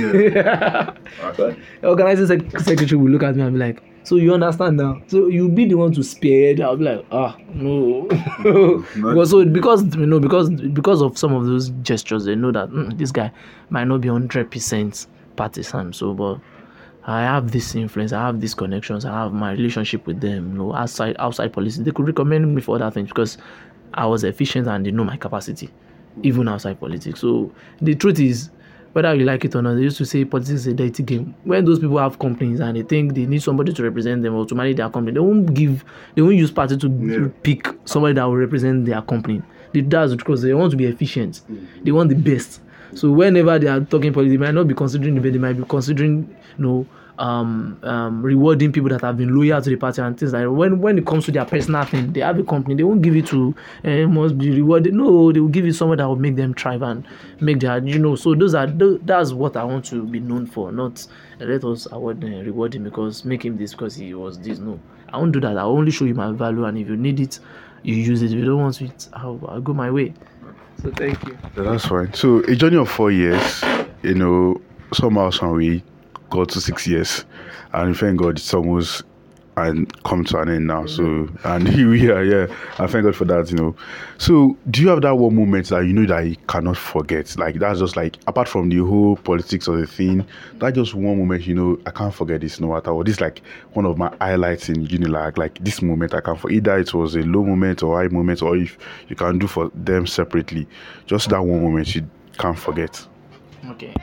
Yeah. Okay. The organizing sec- secretary will look at me and be like, "So you understand now? So you'll be the one to spearhead." I'll be like, "Ah, no." because so because you know because because of some of those gestures, they know that mm, this guy might not be hundred percent partisan. So, but I have this influence, I have these connections, I have my relationship with them. You know, outside outside policy, they could recommend me for other things because I was efficient and they know my capacity, even outside politics. So the truth is, whether you like it or not, they used to say politics is a dirty game. When those people have companies and they think they need somebody to represent them or to manage their company, they won't give, they won't use party to yeah. pick somebody that will represent their company. They does because they want to be efficient. Mm-hmm. They want the best. So whenever they are talking politics, they might not be considering the best. They might be considering, you know, um, um, rewarding people that have been loyal to the party and things like that. When when it comes to their personal thing, they have a company. They won't give it to uh, must be rewarded. No, they will give it someone that will make them thrive and make their, you know. So those are those, that's what I want to be known for. Not uh, let us award uh, reward him because make him this because he was this. No, I won't do that. I will only show you my value, and if you need it, you use it. If you don't want it, I'll, I'll go my way. So thank you. Yeah, that's fine. So a journey of four years, you know, somehow, some way, got to six years, and thank God it's almost and come to an end now. So and here we are, yeah. And thank God for that, you know. So do you have that one moment that you know that you cannot forget? Like that's just like apart from the whole politics of the thing, that just one moment, you know, I can't forget this no matter what. This is like one of my highlights in Unilag. Like this moment I can't forget. Either it was a low moment or high moment, or if you can do for them separately. Just that one moment you can't forget. Okay.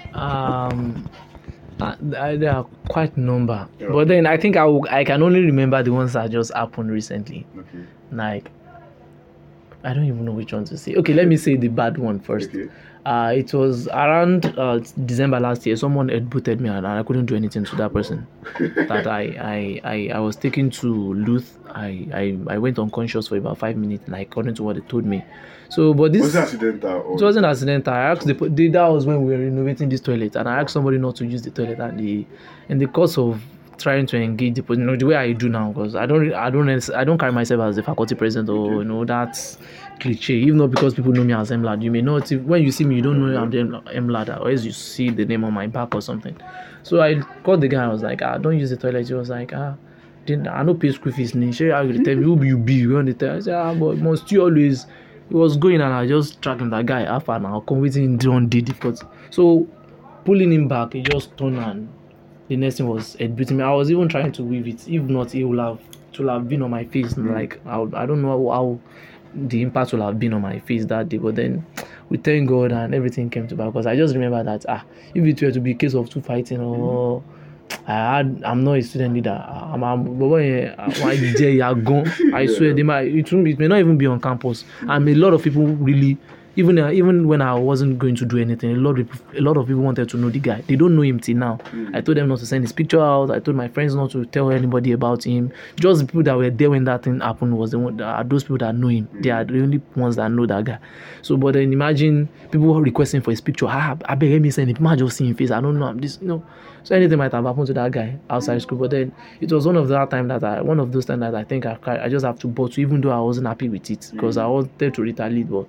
Um Uh, there are quite a number, yeah. But then I think I, will, I can only remember the ones that just happened recently. Okay. Like, I don't even know which one to say. Okay, let me say the bad one first. Okay. Uh, it was around uh, December last year. Someone had booted me and I couldn't do anything to that person. that I, I, I, I was taken to Luth. I, I, I went unconscious for about five minutes, like according to what they told me. So, but this was it accidental? Or? It wasn't accidental. I asked the, the that was when we were renovating this toilet, and I asked somebody not to use the toilet, and the in the course of trying to engage the you know the way I do now, because I don't I don't I don't carry myself as the faculty president or okay. you know that's cliche. Even though because people know me as M Lad, you may not when you see me you don't know I'm the M Lad, or else you see the name on my back or something. So I called the guy. I was like, ah, don't use the toilet. He was like, ah. Didn't I know pay school fees? Sure, I will tell you who you be. You want to tell? I said, ah, but must you always? He was going and I just tracked him. That guy after now convincing him on the difficult. So pulling him back, he just turned and the next thing was beating me. I was even trying to weave it. If not, it would have to have been on my face. Mm-hmm. Like I, I don't know how, how the impact will have been on my face that day. But then we thank God and everything came to back because I just remember that ah, if it were to be a case of two fighting or. Mm-hmm. I had, I'm not a student leader. I'm, I'm but when I gone, I swear they might it, it may not even be on campus. And a lot of people really, even uh, even when I wasn't going to do anything, a lot of a lot of people wanted to know the guy. They don't know him till now. Mm. I told them not to send his picture out. I told my friends not to tell anybody about him. Just the people that were there when that thing happened was the one. Are those people that know him. Mm. They are the only ones that know that guy. So, but then imagine people requesting for his picture. Ah, I beg me send it. Man, just see his face. I don't know. I'm this. You know. So anything might have happened to that guy outside school. But then it was one of that time that I, one of those times that I think I, I just have to bottle, even though I wasn't happy with it because mm. I wanted to retaliate, but.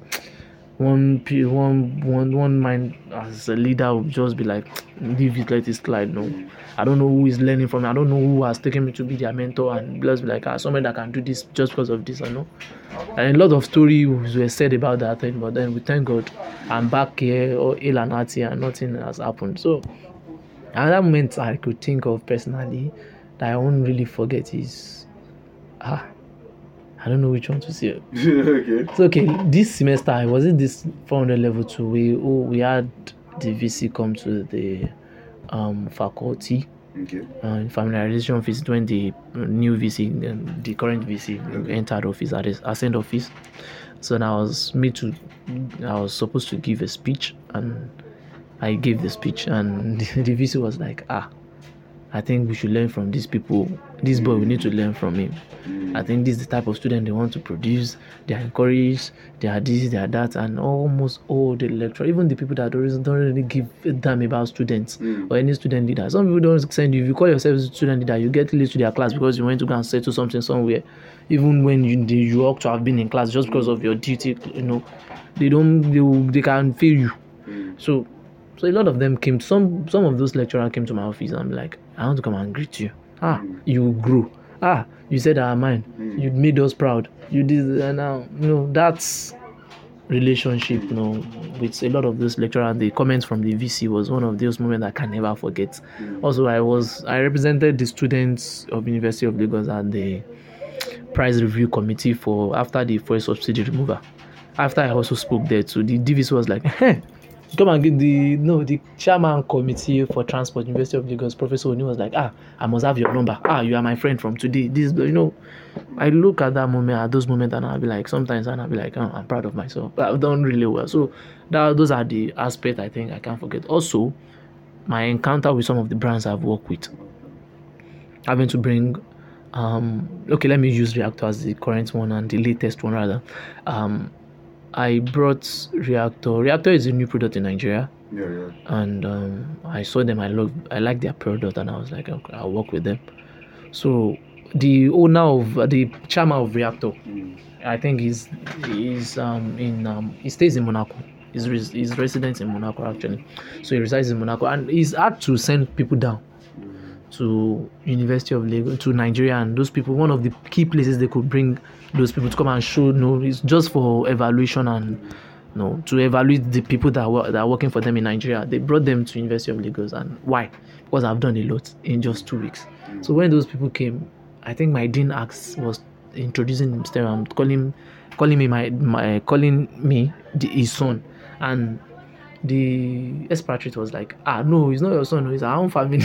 One, one, one, one mind as a leader would just be like, leave it, let it slide. No, I don't know who is learning from me. I don't know who has taken me to be their mentor, and just be like, ah, somebody that can do this just because of this. I know. And a lot of stories were said about that thing, but then we thank God, I'm back here, or ill and hearty, and nothing has happened. So, another moment I could think of personally that I won't really forget is, ah. I don't know which one to say. Okay. So okay, this semester was it this four hundred level two? We oh we had the V C come to the um faculty Okay. Uh, familiarization fees when the new V C, um, the current V C Okay. entered office at the ascend office. So now I was me to, I was supposed to give a speech, and I gave the speech, and the, the V C was like, ah, I think we should learn from these people. This boy, we need to learn from him. I think this is the type of student they want to produce. They are encouraged. They are this, they are that, and almost all the lecturer, even the people that don't, don't really give a damn about students or any student leader. Some people don't send you. If you call yourself a student leader, you get late to their class because you went to go and settle something somewhere. Even when you you ought to have been in class, just because of your duty, you know, they don't they, will- they can fail you. So. So a lot of them came. Some some of those lecturers came to my office and I'm like, I want to come and greet you. Ah, you grew. Ah, you said our mind. You made us proud. You did, and now you know that's relationship. You know, with a lot of those lecturers. The comments from the V C was one of those moments I can never forget. Also, I was I represented the students of University of Lagos at the prize review committee for after the first subsidy removal. After I also spoke there too, the D V C was like, hey, come and get the no the chairman committee for transport University of Lagos, Professor Oni was like, ah, I must have your number. Ah, you are my friend from today. This, you know, I look at that moment, at those moments, and I'll be like, sometimes, and I'll be like, oh, I'm proud of myself. But I've done really well. So that those are the aspects I think I can't forget. Also, my encounter with some of the brands I've worked with, having to bring um okay let me use Reactor as the current one and the latest one rather. um I brought Reactor. Reactor is a new product in Nigeria. Yeah, yeah. And um, I saw them. I love. I like their product, and I was like, okay, I'll work with them. So the owner of uh, the chairman of Reactor, Mm. I think he's he's um in um he stays in Monaco. He's res- he's resident in Monaco actually. So he resides in Monaco, and he's had to send people down to University of Lagos, to Nigeria, and those people, one of the key places they could bring those people to come and show, you know, it's just for evaluation and, you know, to evaluate the people that were that are working for them in Nigeria. They brought them to University of Lagos, and why? Because I've done a lot in just two weeks. So when those people came, I think my dean asked was introducing himself, um, calling, calling me my my calling me the, his son, and the expatriate was like, ah, no, it's not your son, it's our own family.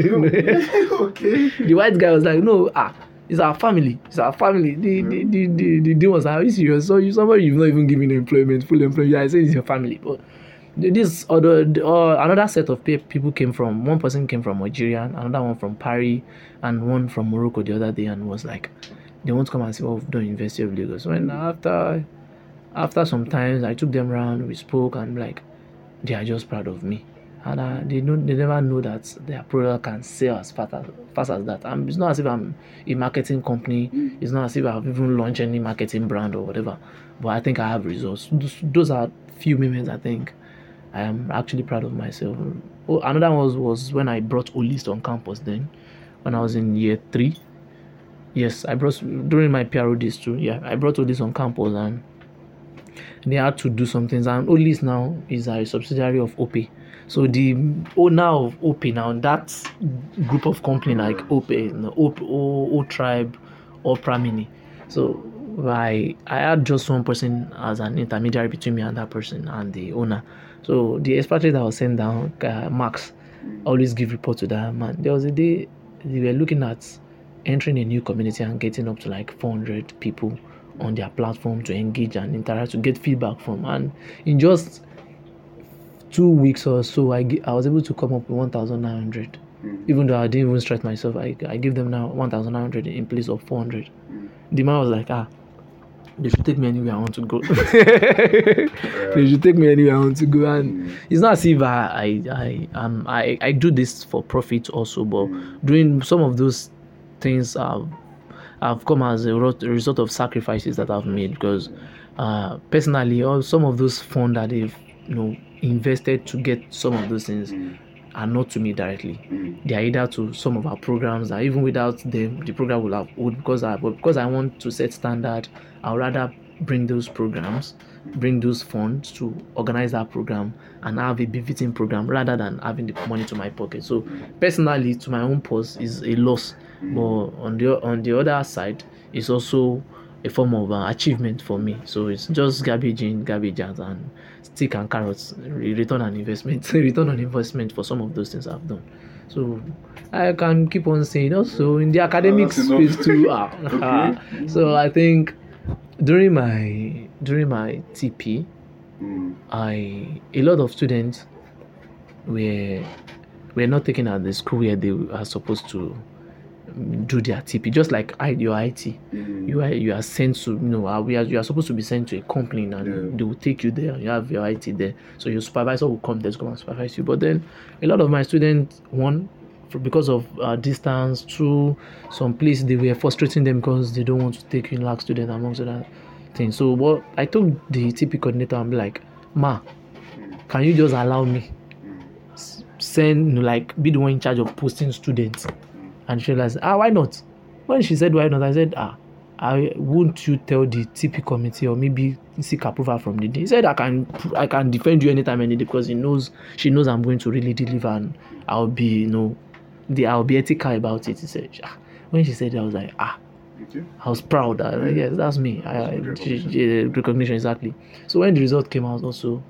Okay. The white guy was like, no, ah, it's our family, it's our family. The the the the, the dean was like, are you serious? So you somebody you've not even given employment, full employment. Yeah, I say it's your family, but this other uh, another set of pe- people came from. One person came from Algeria, another one from Paris, and one from Morocco the other day, and was like, they want to come and see what we've done in University of Lagos. When after after some times I took them around, we spoke, and like, they are just proud of me, and uh, they don't they never know that their product can sell as fast as, fast as that. And it's not as if I'm a marketing company. It's not as if I've even launched any marketing brand or whatever, but I think I have results. Those, those are few moments I think I am actually proud of myself. Oh, another one was, was when I brought Olist on campus then, when I was in year three. Yes, I brought during my P R O days too. Yeah, I brought Olist on campus, and they had to do some things. And Olis now is a subsidiary of Opay. So the owner of Opay now, that group of company like Opay, you know, O, o, o Tribe, or Pramini. So I I had just one person as an intermediary between me and that person and the owner. So the expatriate that was sent down, uh, Max, always give report to that man. There was a day they were looking at entering a new community and getting up to like four hundred people on their platform to engage and interact, to get feedback from. And in just two weeks or so, I, I was able to come up with one thousand nine hundred. Mm. Even though I didn't even stretch myself, I, I give them now one thousand nine hundred in place of four hundred. Mm. The man was like, ah, they should take me anywhere I want to go. They should take me anywhere I want to go. And mm. it's not as if I, I, I, um, I, I do this for profit also, but mm. doing some of those things I've, I've come as a result of sacrifices that I've made, because uh, personally, all some of those funds that they've, you know, invested to get some of those things mm. are not to me directly. Mm. They are either to some of our programs that even without them, the program will have would because I but because I want to set standard, I would rather bring those programs, bring those funds to organize that program and have a befitting program rather than having the money to my pocket. So personally, to my own purse is a loss. Mm. But on the on the other side, it's also a form of uh, achievement for me. So it's just garbage in, garbage out, and stick and carrots, return on investment, return on investment for some of those things I've done. So I can keep on saying also in the academic That's enough. space too. Ah, Okay. ah. So I think during my during my T P, Mm. I a lot of students were were not taken at the school where they are supposed to mm, do their T P. Just like I, your I T, Mm. you are you are sent to you know uh, we are you are supposed to be sent to a company and Yeah. they will take you there. You have your I T there, so your supervisor will come there to come and supervise you. But then a lot of my students, one, for- because of uh, distance, two, some places they were frustrating them because they don't want to take Unilag students amongst other things. So what I told the T P coordinator, I'm like, ma, can you just allow me s- send you know, like be the one in charge of posting students? And she was like, ah, why not? When she said why not, I said, ah, I won't you tell the T P committee or maybe seek approval from the day. He said I can I can defend you anytime any day because he knows she knows I'm going to really deliver and I'll be you know the I'll be ethical about it. He said, ah. When she said that, I was like, ah, Okay. I was proud. I was like, yes, that's me. I, I, That's she, recognition. she, recognition exactly. So when the result came out, also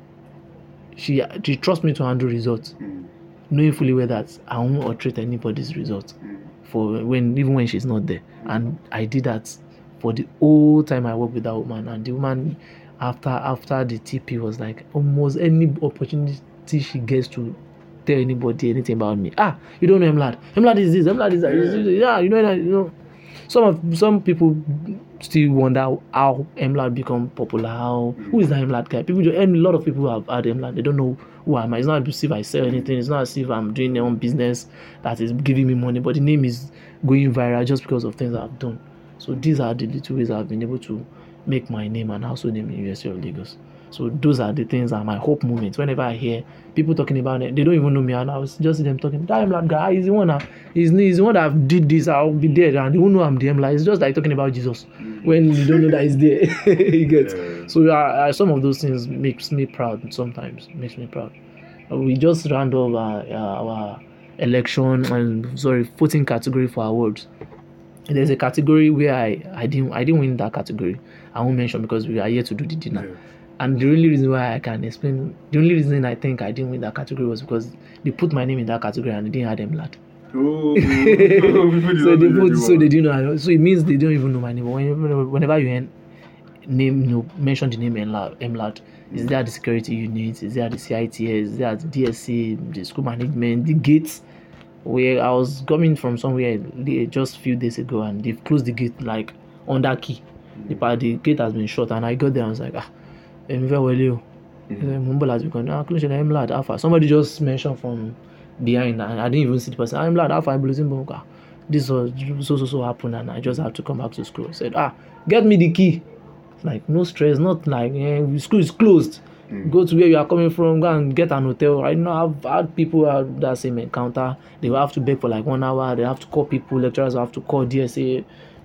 she she trusts me to handle results, Mm. knowing fully well that I won't alterate anybody's result Mm. for when even when she's not there. And I did that for the whole time I worked with that woman. And the woman after after the T P was like almost any opportunity she gets to tell anybody anything about me. Ah, you don't know Emlad. Emlad is this, Emlad is that. Yeah. Yeah, you know that, you know. Some of some people still wonder how Emlad become popular. How who is that Emlad guy? People, do, and a lot of people have had Emlad. They don't know who I am. It's not as if I sell anything. It's not as if I'm doing my own business that is giving me money. But the name is going viral just because of things I've done. So these are the little ways I've been able to make my name and household name in University of Lagos. So those are the things that my hope moments. Whenever I hear people talking about it, they don't even know me, and I was just see them talking. That Emlad guy, he's the one that he's, he's the one that did this. I'll be there, and they won't know I'm the Emlad. It's just like talking about Jesus when you don't know that he's there. You get. Yeah. So uh, uh, some of those things makes me proud. Sometimes makes me proud. Uh, we just round off uh, uh, our election and sorry voting category for awards. There's a category where I, I didn't I didn't win that category. I won't mention because we are here to do the dinner. Yeah. And the only reason why I can explain, the only reason I think I didn't win that category was because they put my name in that category and they didn't have them lad. Oh, people So did they not put, know so you they didn't know. So it means they don't even know my name. But whenever, whenever you en- name, you know, mention the name Emlad, Emlad, is there the security unit? Is there the C I T S? Is there the D S C, the school management, the gates? Where I was coming from somewhere li- just a few days ago, and they've closed the gate like on that key. The part the gate has been shut, and I got there and I was like, ah, I'm very well you. Mumble has become ah, close to I'm lad Alpha. Somebody just mentioned from behind, and I didn't even see the person. I'm lad Alpha. I'm losing bunker. This was so so so happened, and I just had to come back to school. I said, ah, get me the key. Like no stress, not like eh, school is closed. Mm. Go to where you are coming from, go and get an hotel. I know I've had people have that same encounter. They will have to beg for like one hour. They have to call people. Lecturers have to call D S A.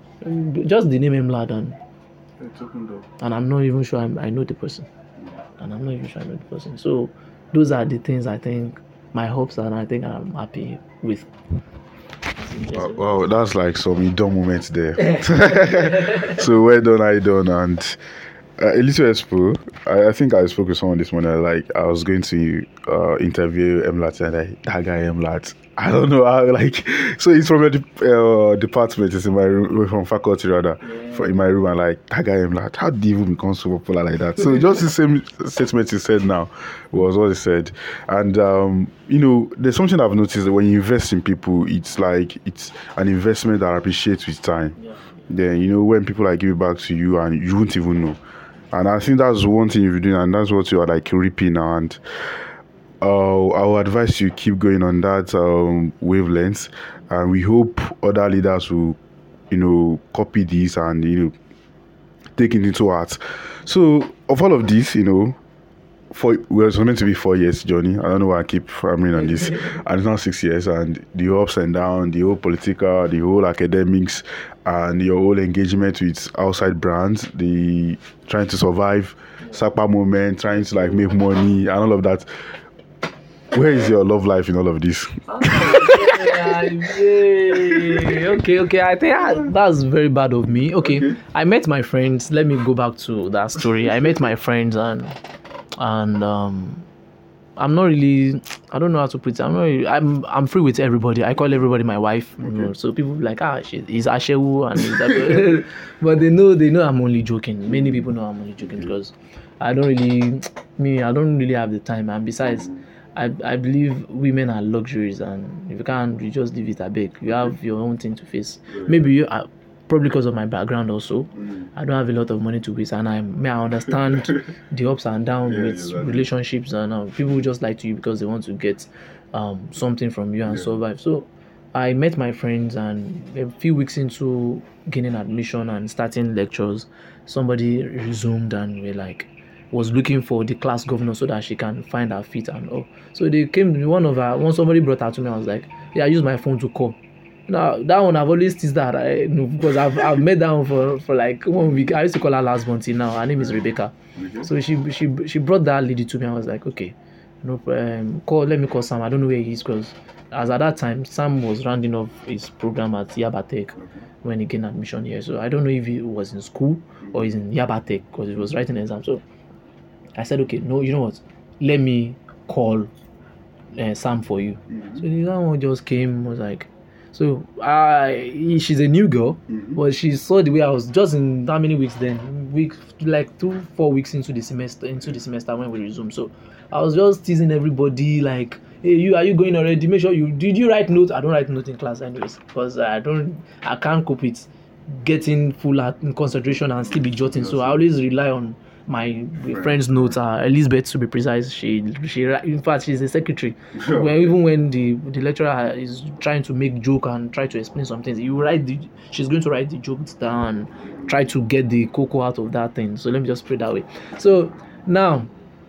Just the name Emlad, and It's opened up. and I'm not even sure I'm, I know the person. And I'm not even sure I know the person. So those are the things I think my hopes and I think I'm happy with. Wow, wow, that's like some dumb moments there. So well done, I done, and uh, a little expo. I, I think I spoke with someone this morning. Like I was going to uh, interview Emlat, and I, that guy Emlat. I don't know how. Like, so he's from a de- uh, department. It's in my room, from faculty rather, for in my room. And like that guy Emlat. How did he even become so popular like that? So just the same statement he said now was what he said. And um, you know, there's something I've noticed that when you invest in people, it's like it's an investment that appreciates with time. Then you know when people like give it back to you and you won't even know. And I think that's one thing you're doing, and that's what you are like reaping now. And uh, I will advise you keep going on that um, wavelength, and we hope other leaders will, you know, copy this and you know take it into heart. So of all of this, you know, for well, it's meant to be four years journey. I don't know why I keep hammering on this, and it's now six years, and the ups and downs, the whole political, the whole academics, and your whole engagement with outside brands, the trying to survive, Sapa moment, trying to like make money, and all of that. Where is your love life in all of this? Yeah, yay. Okay, okay. I think ah, that's very bad of me. Okay. Okay. I met my friends. Let me go back to that story. I met my friends and and um I'm not really, I don't know how to put it. I'm not really, I'm I'm free with everybody. I call everybody my wife. You know, so people be like, ah, she, he's Ashewu and he's that. But they know they know I'm only joking. Many people know I'm only joking because I don't really, me, I don't really have the time. And besides, I I believe women are luxuries, and if you can't, you just leave it a bit. You have your own thing to face. Maybe you are. Probably because of my background also, mm. I don't have a lot of money to waste, and I may I understand the ups and downs yeah, with exactly. relationships, and uh, people just like to you because they want to get um, something from you and yeah. survive. So I met my friends, and a few weeks into gaining admission and starting lectures, somebody resumed and we like was looking for the class governor so that she can find her feet and all. So they came. One of her, when somebody brought her to me, I was like, yeah, I use my phone to call. Now that one I've always teased that I you know, because I've I've met that one for, for like one week. I used to call her last month till now. Her name is Rebecca. Mm-hmm. So she she she brought that lady to me. I was like, okay, no um, call let me call Sam. I don't know where he is because as at that time Sam was rounding off his program at Yaba Tech okay. when he gained admission here. So I don't know if he was in school or he's in Yaba Tech because he was writing an exam. So I said, okay, no, you know what? Let me call uh, Sam for you. Mm-hmm. So the one just came was like. So I, she's a new girl, mm-hmm. but she saw the way I was just in how many weeks then, week like two, four weeks into the semester, into the semester when we resumed. So I was just teasing everybody like, hey, you are you going already? Make sure you did you write notes? I don't write notes in class anyways because I don't, I can't cope with getting full at, in concentration and still be jotting. So I always rely on my right. friend's notes. Uh, Elizabeth, to be precise, she she in fact she's a secretary. Where even when the the lecturer is trying to make joke and try to explain some things, you write the she's going to write the jokes down, try to get the cocoa out of that thing. So let me just put it that way. So now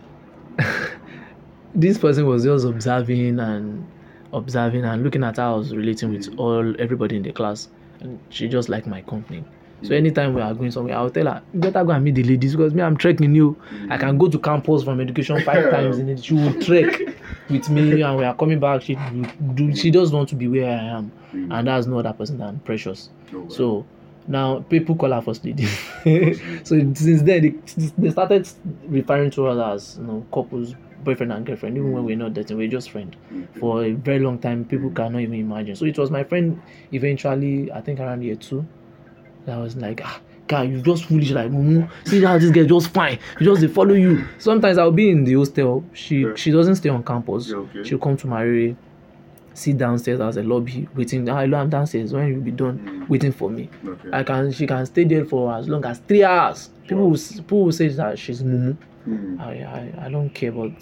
this person was just observing and observing and looking at how I was relating with all everybody in the class, and she just liked my company. So anytime we are going somewhere, I'll tell her, you better go and meet the ladies because me, I'm trekking you. I can go to campus from education five times in it. She will trek with me and we are coming back. She do, she does want to be where I am. And that's no other person than Precious. So now people call her first lady. So since then, they, they started referring to us as, you know, couples, boyfriend and girlfriend, even when we're not dating, we're just friends. For a very long time, people cannot even imagine. So it was my friend eventually, I think around year two, I was like, ah, God, you just foolish, like, Mumu. See how this girl just fine. She just they follow you. Sometimes I'll be in the hostel. She yeah. she doesn't stay on campus. Yeah, okay. She'll come to my area, sit downstairs as a lobby, waiting. I know I'm downstairs. When you'll be done, mm. waiting for me. Okay. I can. She can stay there for as long as three hours. People wow. will, people will say that she's Mumu. Mm. I, I I don't care, but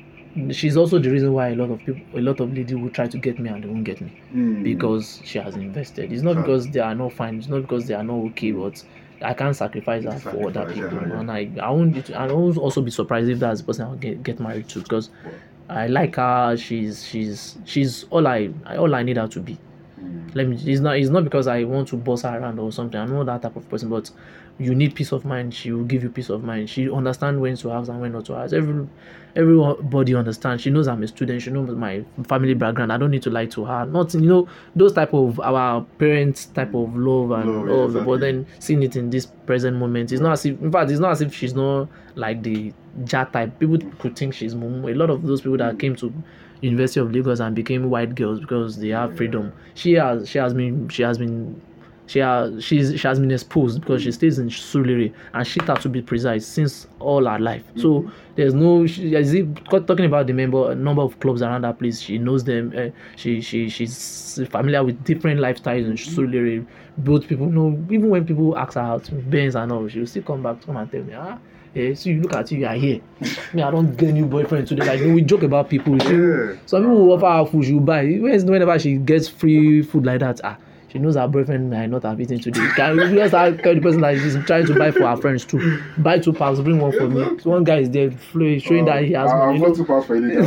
she's also the reason why a lot of people, a lot of ladies will try to get me and they won't get me mm. because she has invested. It's not because they are not fine. It's not because they are not okay, but I can't sacrifice that sacrifice, for other people. Yeah, yeah. And I, I won't. I won't also be surprised if that's the person I'll get, get married to because yeah. I like her. She's she's she's all I all I need her to be. Mm. Let me. It's not. It's not because I want to boss her around or something. I'm not that type of person, but. You need peace of mind. She will give you peace of mind. She understands when to have and when not to have. Every everybody understands. She knows I'm a student. She knows my family background. I don't need to lie to her. Not you know those type of our parents type of love and no, all of exactly. But then seeing it in this present moment, it's not as if. In fact, it's not as if she's not like the Ja type. People could think she's Mumu. A lot of those people that came to University of Lagos and became white girls because they have freedom. She has. She has been. She has been. She has she's she has been exposed because she stays in Surulere and she had to be precise since all her life. Mm-hmm. So there's no she, is it, talking about the member number of clubs around that place. She knows them. Uh, she she she's familiar with different lifestyles in Surulere. Both people know. Even when people ask her out, Benz and all, she will still come back come and tell me, ah, yeah, so you look at you, you are here. Me, I don't get a new boyfriend today. Like we joke about people. She, yeah. Some people will offer her food, she will buy. Whenever she gets free food like that, ah. She knows her boyfriend might not have eaten today. Can you just tell the person that she's trying to buy for her friends too? Buy two packs, bring one for me. So one guy is there showing uh, that he has money. I'll two packs for you.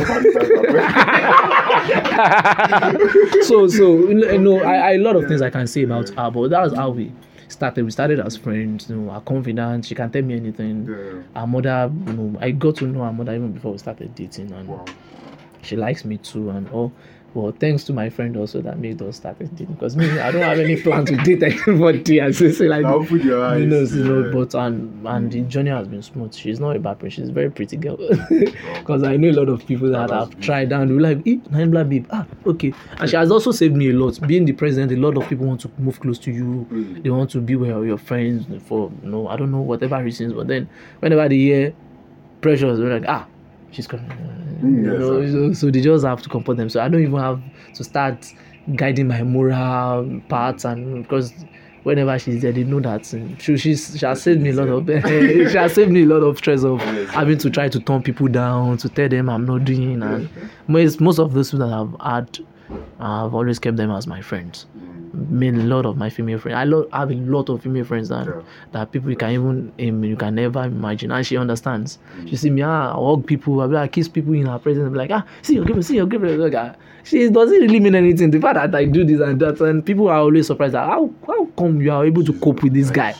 so, so you know, I, I a lot of things I can say about yeah. her, but that's how we started. We started as friends. You know, her confidence. She can tell me anything. Yeah. Her mother, you know, I got to know her mother even before we started dating, and wow. she likes me too, and all. Well, thanks to my friend also that made us start dating, because me, I don't have any plan to date anybody. And so, so like, Now put your eyes. you know, you know, yeah. but and and the journey has been smooth. She's not a bad person. She's a very pretty girl. Because I know a lot of people that Oh, have that's tried and we're like, eh, Naimla babe, ah, okay. And she has also saved me a lot. Being the president, a lot of people want to move close to you. Mm. They want to be with your friends for you know, I don't know, whatever reasons. But then whenever they hear pressures, they're like, ah, she's coming. Mm, You yes, know, absolutely. so, so they just have to comport them. So I don't even have to start guiding my moral parts, and because whenever she's there, they know that um, she she's, she has saved me a lot of she has saved me a lot of stress of having to try to turn people down, to tell them I'm not doing, and most most of those people that I've had, I've always kept them as my friends. Made a lot of my female friends. I lo- have a lot of female friends that Yeah. that people you can even um, you can never imagine, and she understands. She see me, ah, I hug people, I be like, kiss people in her presence, be like, ah, see your girlfriend, see your girlfriend. Like, ah, she doesn't really mean anything. The fact that I do this and that, and people are always surprised that how how come you are able to cope with this guy.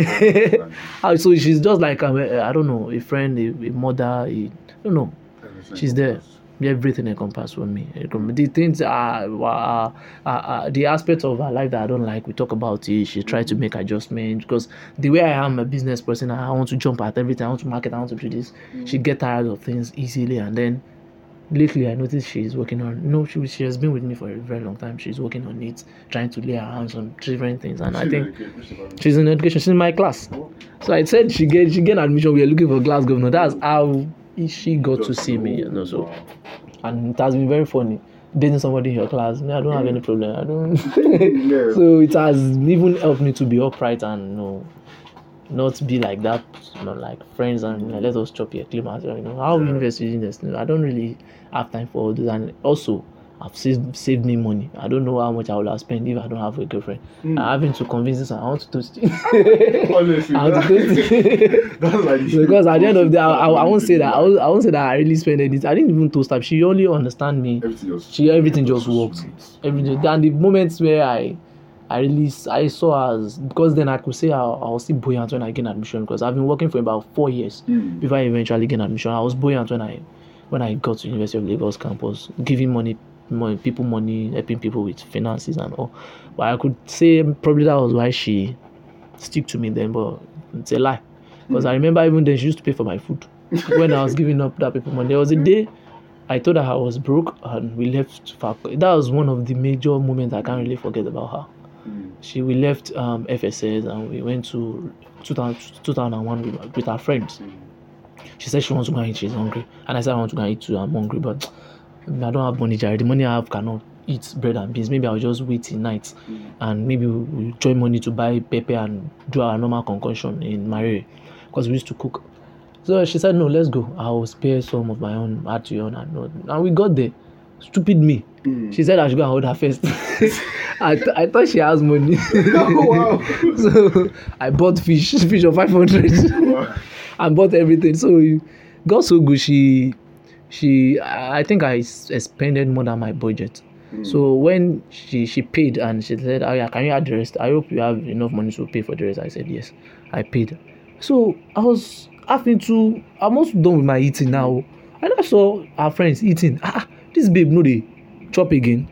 How- so she's just like um, I don't know, a friend, a, a mother, a, I don't know. She's there. Everything encompasses for me. The things are, are, are, are the aspects of her life that I don't like. We talk about it. She tried to make adjustments because the way I am a business person, I want to jump at everything. I want to market. I want to do this. She get tired of things easily, and then lately I noticed she's working on. No, she she has been with me for a very long time. She's working on it, trying to lay her hands on different things, and I think she's in education. She's in my class. So I said she get she get admission. We are looking for class governor. That's how she got to see me, you know. So, and it has been very funny dating somebody in your class. Me, I don't have any problem. I don't. So it has even helped me to be upright and you know, not be like that. You know, like friends and you know, let us chop here, claim as well. You know, how we invest in this. You know, I don't really have time for all this, and also. Have saved, saved me money. I don't know how much I will have spent if I don't have a girlfriend. Mm. I'm having to convince this one. I want to toast you. Honestly, I want to toast you. that's like Because at the end of the day, I, I, I won't say that. I won't, I won't say that I really spent anything. I didn't even toast her. She only understand me. everything just She everything just worked. Everything. And the moments where I, I really I saw her as because then I could say I, I was still buoyant when I gained admission because I've been working for about four years Mm. before I eventually gained admission. I was buoyant when I when I got to University of Lagos campus, giving money. money, people money, helping people with finances and all. But I could say probably that was why she stick to me then, but it's a lie. Because I remember even then she used to pay for my food when I was giving up that people money. There was a day I told her I was broke and we left. That was one of the major moments I can't really forget about her. Mm. She we left um, F S S and we went to two thousand one with, with our friends. She said she wants to go and eat, she's hungry. And I said I want to go and eat too, I'm hungry, but I don't have money, Jerry. The money I have cannot eat bread and beans. Maybe I'll just wait till night Mm. and maybe we'll, we'll join money to buy pepper and do our normal concoction in Mariri because we used to cook. So she said, no, let's go. I'll spare some of my own, add to your own. And, and we got there. Stupid me. Mm. She said I should go and hold her first. I, th- I thought she has money. Oh, wow. So I bought fish, fish of five hundred. Wow. I bought everything. So it got so good. She, she, I think I s- expended more than my budget. Mm. So when she, she paid and she said, oh yeah, can you add the rest? I hope you have enough money to pay for the rest. I said, yes. I paid. So I was having to, I'm almost done with my eating now. And I saw our friends eating. Ah, this babe, no, they chop again.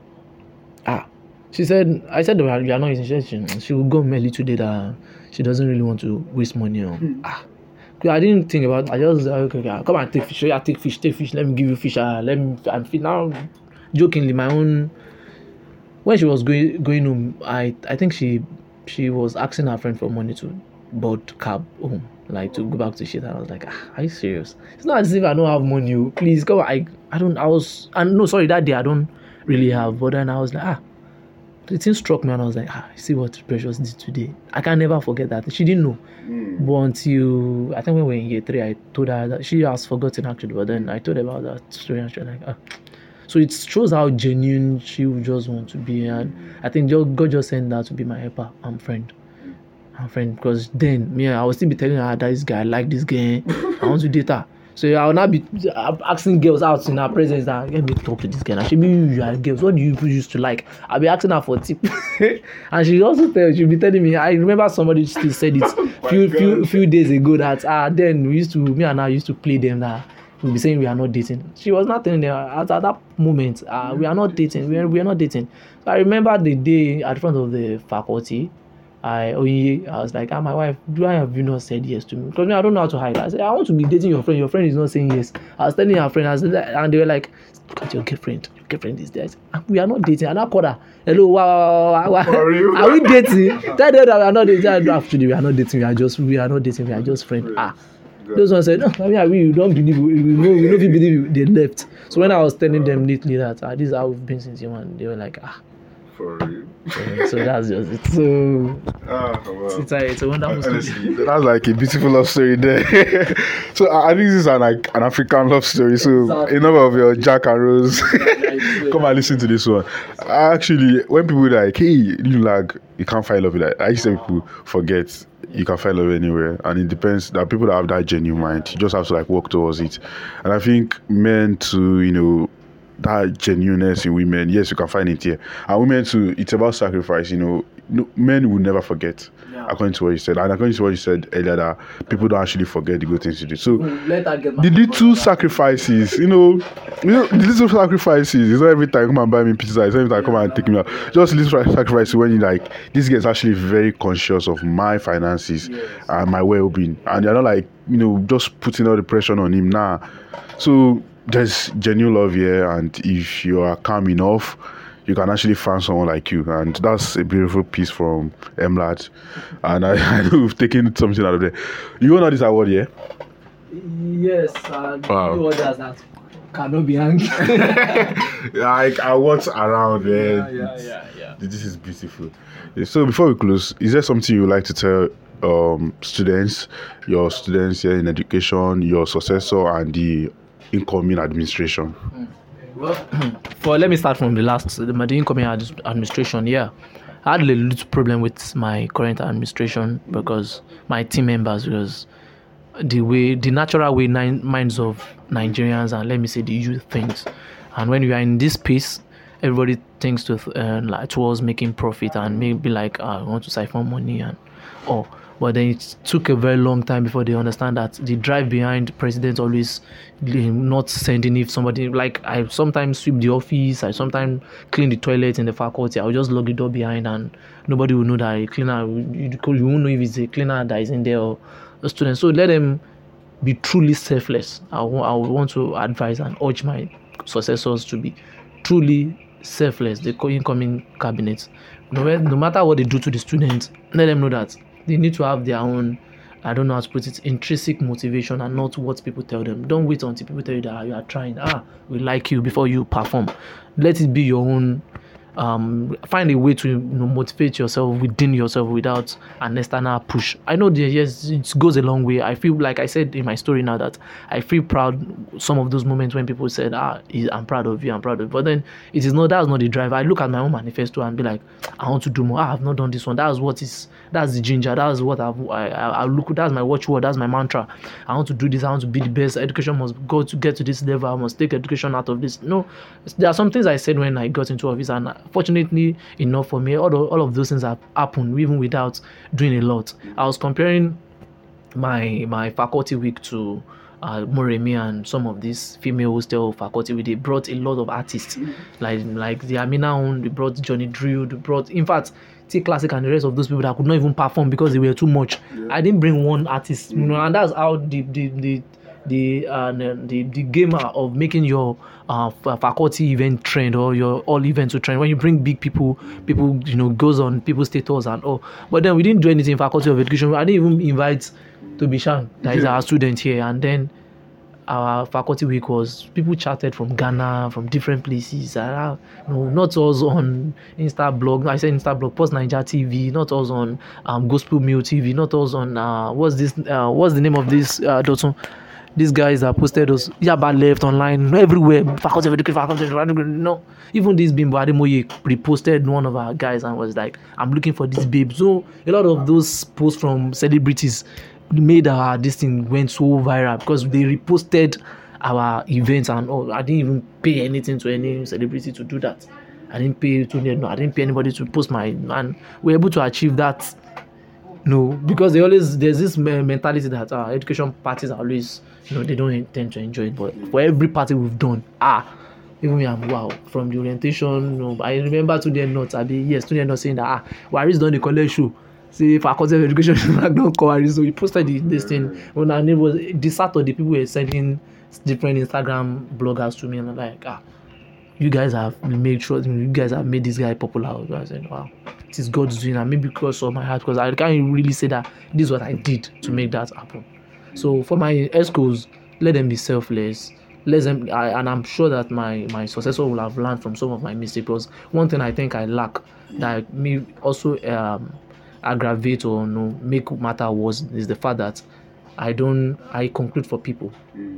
Ah, she said, I said, well, you are not eating. She, said she, she will go merely today that she doesn't really want to waste money on. Mm. Ah, I didn't think about it. I just, okay, okay, come and take fish. Yeah, take fish, take fish. Let me give you fish. Uh, let me, I'm fit now. Jokingly, my own. When she was going going home, I I think she she was asking her friend for money to board cab home, like to go back to shit. And I was like, ah, are you serious? It's not as if I don't have money. Oh. Please come on. I I don't. I was and no, sorry, that day I don't really have. But then I was like, ah, the thing struck me, and I was like, ah, see what Precious did today. I can never forget that. She didn't know. Mm. But until I think when we were in year three, I told her that she has forgotten actually. But then I told her about that story, and she was like, ah. So it shows how genuine she would just want to be, and I think God just sent her to be my helper and friend, and friend. Because then me, I will still be telling her that this guy, I like this girl, I want to date her. So I will not be asking girls out in her presence that let me talk to this girl. And she be you are girls. What do you used to like? I'll be asking her for a tip, and she also tell she'll be telling me. I remember somebody still said it Oh few God. few few days ago that ah then we used to me and I used to play them that. we'll be saying we are not dating. She was not telling them at, at that moment, uh, we are not dating, we are, we are not dating. So I remember the day at front of the faculty, I oh, yeah, I was like, ah, my wife, do I have you not said yes to me? Because me, I don't know how to hide. I said, I want to be dating your friend. Your friend is not saying yes. I was telling her friend, I said that, and they were like, look at your girlfriend. Your girlfriend is there. I said, ah, we are not dating. And I called her. Hello, wow, wow, wow, wow. For real? Are we dating? Tell them that we are not dating. Actually, we are not dating. We are just, we are not dating. We are just friends. Ah. Those ones said, no, I mean, I mean, you don't believe, we know, we know if you believe you, they left. So when I was telling them neatly that, ah, this is how we've been since you one, they were like, ah. For real. So, so that's just it. So Ah, well. it's, a, it's a wonderful story. Honestly, that's like a beautiful love story there. So I I think this is an, like an African love story. So Exactly. enough of your Jack and Rose. Come and listen to this one. Actually, when people like, hey, you like, you can't find love, like I used to say people forget you can find love anywhere, and it depends. There are people that have that genuine mind. You just have to like work towards it. And I think men to you know that genuineness in women, yes, you can find it here. And women too, it's about sacrifice. You know, no, men will never forget. Yeah. According to what you said, and according to what you said earlier, that people don't actually forget the good things you do. So Let her get the little sacrifices, you know, you know, the little sacrifices. It's not every time come and buy me pizza. It's not every time come and take me out. Just little sacrifices when you like. This guy's actually very conscious of my finances Yes. and my well-being, and you're not like you know just putting all the pressure on him now. Nah. So there's genuine love here, and if you are calm enough, you can actually find someone like you, and that's a beautiful piece from Emlad. And I, I know we've taken something out of there. You won this award, yeah? Yes, and Wow. you others that cannot be angry. Like I watch around, man. yeah, yeah, yeah, yeah. This is beautiful. So before we close, is there something you would like to tell um, students, your students here in education, your successor, and the incoming administration? Well, for let me start from the last, the, the incoming ad- administration. Yeah, I had a little problem with my current administration because my team members, because the way, the natural way, nine, minds of Nigerians and let me say the youth thinks, and when you are in this space, everybody thinks to uh, like towards making profit and maybe like uh, I want to siphon money and oh. But then it took a very long time before they understand that the drive behind president always not sending if somebody like I sometimes sweep the office, I sometimes clean the toilet in the faculty. I'll just lock the door behind and nobody will know that a cleaner. You, you won't know if it's a cleaner that is in there or a student. So let them be truly selfless. I, I would want to advise and urge my successors to be truly selfless. The incoming cabinet, no, no matter what they do to the students, let them know that they need to have their own, I don't know how to put it, intrinsic motivation and not what people tell them. Don't wait until people tell you that you are trying. Ah, we like you before you perform. Let it be your own. Um, find a way to you know, motivate yourself within yourself without an external push. I know that yes, it goes a long way. I feel like I said in my story now that I feel proud some of those moments when people said, ah, I'm proud of you, I'm proud of you. But then it is not, that's not the drive. I look at my own manifesto and be like, I want to do more. Ah, I have not done this one. That's what is, that's the ginger. That's what I've, I, I, I look, that's my watchword. That's my mantra. I want to do this. I want to be the best. Education must go to get to this level. I must take education out of this. No, there are some things I said when I got into office, and fortunately enough for me, all of, all of those things have happened even without doing a lot. I was comparing my my faculty week to uh, Moremi and some of these female hostel faculty week. They brought a lot of artists, like like the Amina own. They brought Johnny Drew. They brought, in fact, T Classic and the rest of those people that could not even perform because they were too much. Yeah. I didn't bring one artist, you know, and that's how the the the the uh, the, the game of making your uh, faculty event trend or your all events to trend. When you bring big people, people you know goes on people's status and all. But then we didn't do anything in faculty of education. I didn't even invite Tobishan, that is our student here, and then our faculty week was people chatted from Ghana, from different places. Uh, you know, not us on Insta blog. I said Insta blog, Post Niger T V. Not us on um, Gospel Mill T V. Not us on uh, what's this? Uh, what's the name of this? Uh, Dotson? These guys that posted us Yaba left online everywhere. Faculty of education, faculty of education. No, even this Bimbo Ademoye reposted one of our guys and was like, "I'm looking for this babe." So a lot of those posts from celebrities made our this thing went so viral because they reposted our events and all. I didn't even pay anything to any celebrity to do that. I didn't pay to no, I didn't pay anybody to post my, and we're able to achieve that No, because they always there's this me- mentality that uh, education parties are always, you know, they don't intend to enjoy it. But for every party we've done, ah, even me, I'm wow. From the orientation, you know, I remember to the notes. I be yes, to the notes saying that ah, Waris done the college show. See, faculty of education don't call Waris, so we posted the, this thing when our neighbors. This Saturday, people were sending different Instagram bloggers to me, and I'm like, ah, you guys have made sure you guys have made this guy popular. I said, wow. It is God's doing, and maybe because of my heart, because I can't really say that this is what I did to make that happen. So for my schools, let them be selfless. Let them, I, and I'm sure that my my successor will have learned from some of my mistakes. Because one thing I think I lack that me also um, aggravate or you know, make matter worse is the fact that I don't I conclude for people.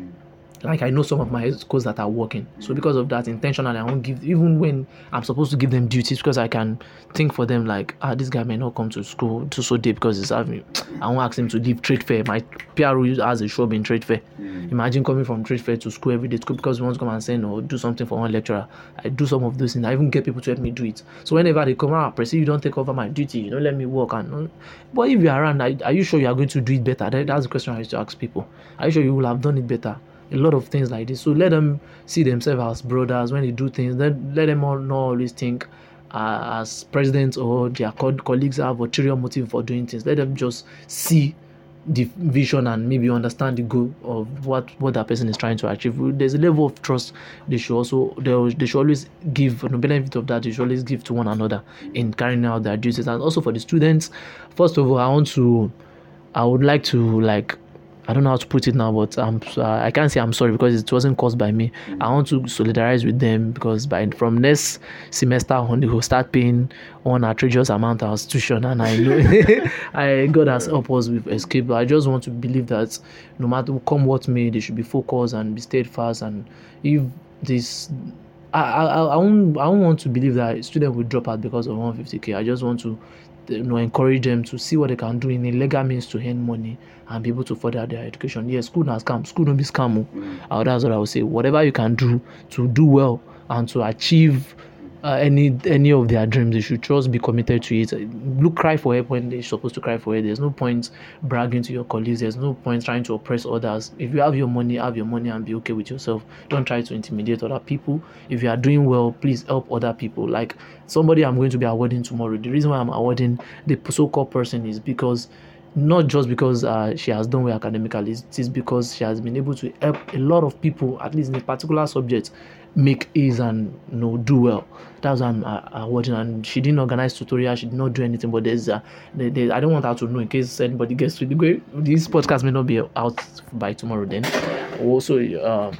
Like I know some of my schools that are working, so because of that, intentionally I won't give, even when I'm supposed to give them duties, because I can think for them like, ah, this guy may not come to school to so day because he's having. I won't ask him to leave trade fair. My P R O has a shop in trade fair. Mm. Imagine coming from trade fair to school every day to school because we want to come and say no, do something for one lecturer. I do some of those things. I even get people to help me do it. So whenever they come out, Presi, you don't take over my duty. You don't let me work. And but if you're around, are you sure you are going to do it better? That, that's the question I used to ask people. Are you sure you will have done it better? A lot of things like this. So let them see themselves as brothers when they do things. Then let them all not always think uh, as presidents or their co- colleagues have ulterior motive for doing things. Let them just see the vision and maybe understand the goal of what, what that person is trying to achieve. There's a level of trust they should also they, they should always give. The benefit of that, they should always give to one another in carrying out their duties. And also for the students, first of all, I want to I would like to like I don't know how to put it now, but I'm, uh, I can't say I'm sorry because it wasn't caused by me. Mm-hmm. I want to solidarize with them because by from next semester on, they will start paying one outrageous amount of tuition, and I know I God has helped us with escape. But I just want to believe that no matter come what may, they should be focused and be steadfast. And if this, I I I won't I won't want to believe that a student will drop out because of one hundred fifty k. I just want to, you know, encourage them to see what they can do in a legal means to earn money and be able to further their education. Yes, school not scam. School don't be scam. Mm. Uh, that's what I would say. Whatever you can do to do well and to achieve uh, any any of their dreams, they should just be committed to it. Look, cry for help when they're supposed to cry for it. There's no point bragging to your colleagues. There's no point trying to oppress others. If you have your money, have your money and be okay with yourself. Don't try to intimidate other people. If you are doing well, please help other people. Like somebody I'm going to be awarding tomorrow. The reason why I'm awarding the so-called person is because not just because uh, she has done well academically, it is because she has been able to help a lot of people, at least in a particular subject, make A's and you know do well. That's why I'm uh, awarding. And she didn't organize tutorial, she did not do anything. But there's, uh, there, there, I don't want her to know in case anybody gets to the way. This podcast may not be out by tomorrow. Then also, uh,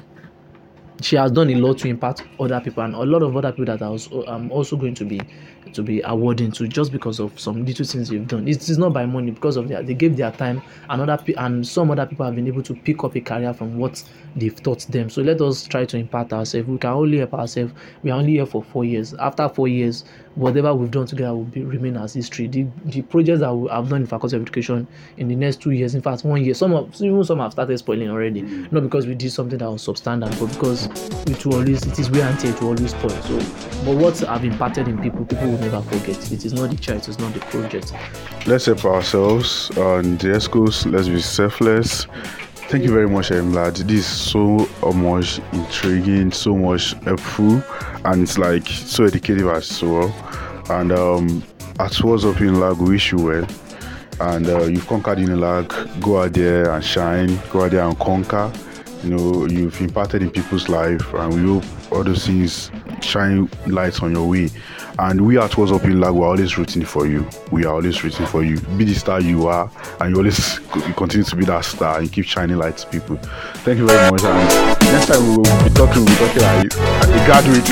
she has done a lot to impact other people, and a lot of other people that I was I'm also going to be to be awarding to just because of some little things you've done. It is not by money, because of their they gave their time, and other pe- and some other people have been able to pick up a career from what they've taught them. So let us try to impact ourselves. We can only help ourselves. We are only here for four years. After four years, whatever we've done together will be remain as history. The, the projects that we have done in Faculty of Education in the next two years, in fact one year, some of even some have started spoiling already. Not because we did something that was substandard, but because it will always it is wear and tear, it will always spoil. So, but what have impacted in people, people will never forget. It is not the child, it is not the project. Let's help ourselves on the schools. Let's be selfless. Thank you very much, Emlad. This is so much intriguing, so much helpful, and it's like so educative as well. And um, at What's Up Unilag, we wish you well. And uh, you've conquered Unilag. Go out there and shine. Go out there and conquer. You know, you've impacted in people's life, and we hope all those things shine lights on your way. And we at What's Up Unilag, we're always rooting for you. We are always rooting for you. Be the star you are, and you always you continue to be that star and keep shining light to people. Thank you very much. And next time we will be talking, we'll be talking like a graduate.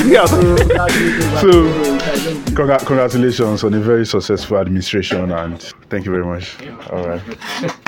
So, congra- congratulations on a very successful administration, and thank you very much. All right.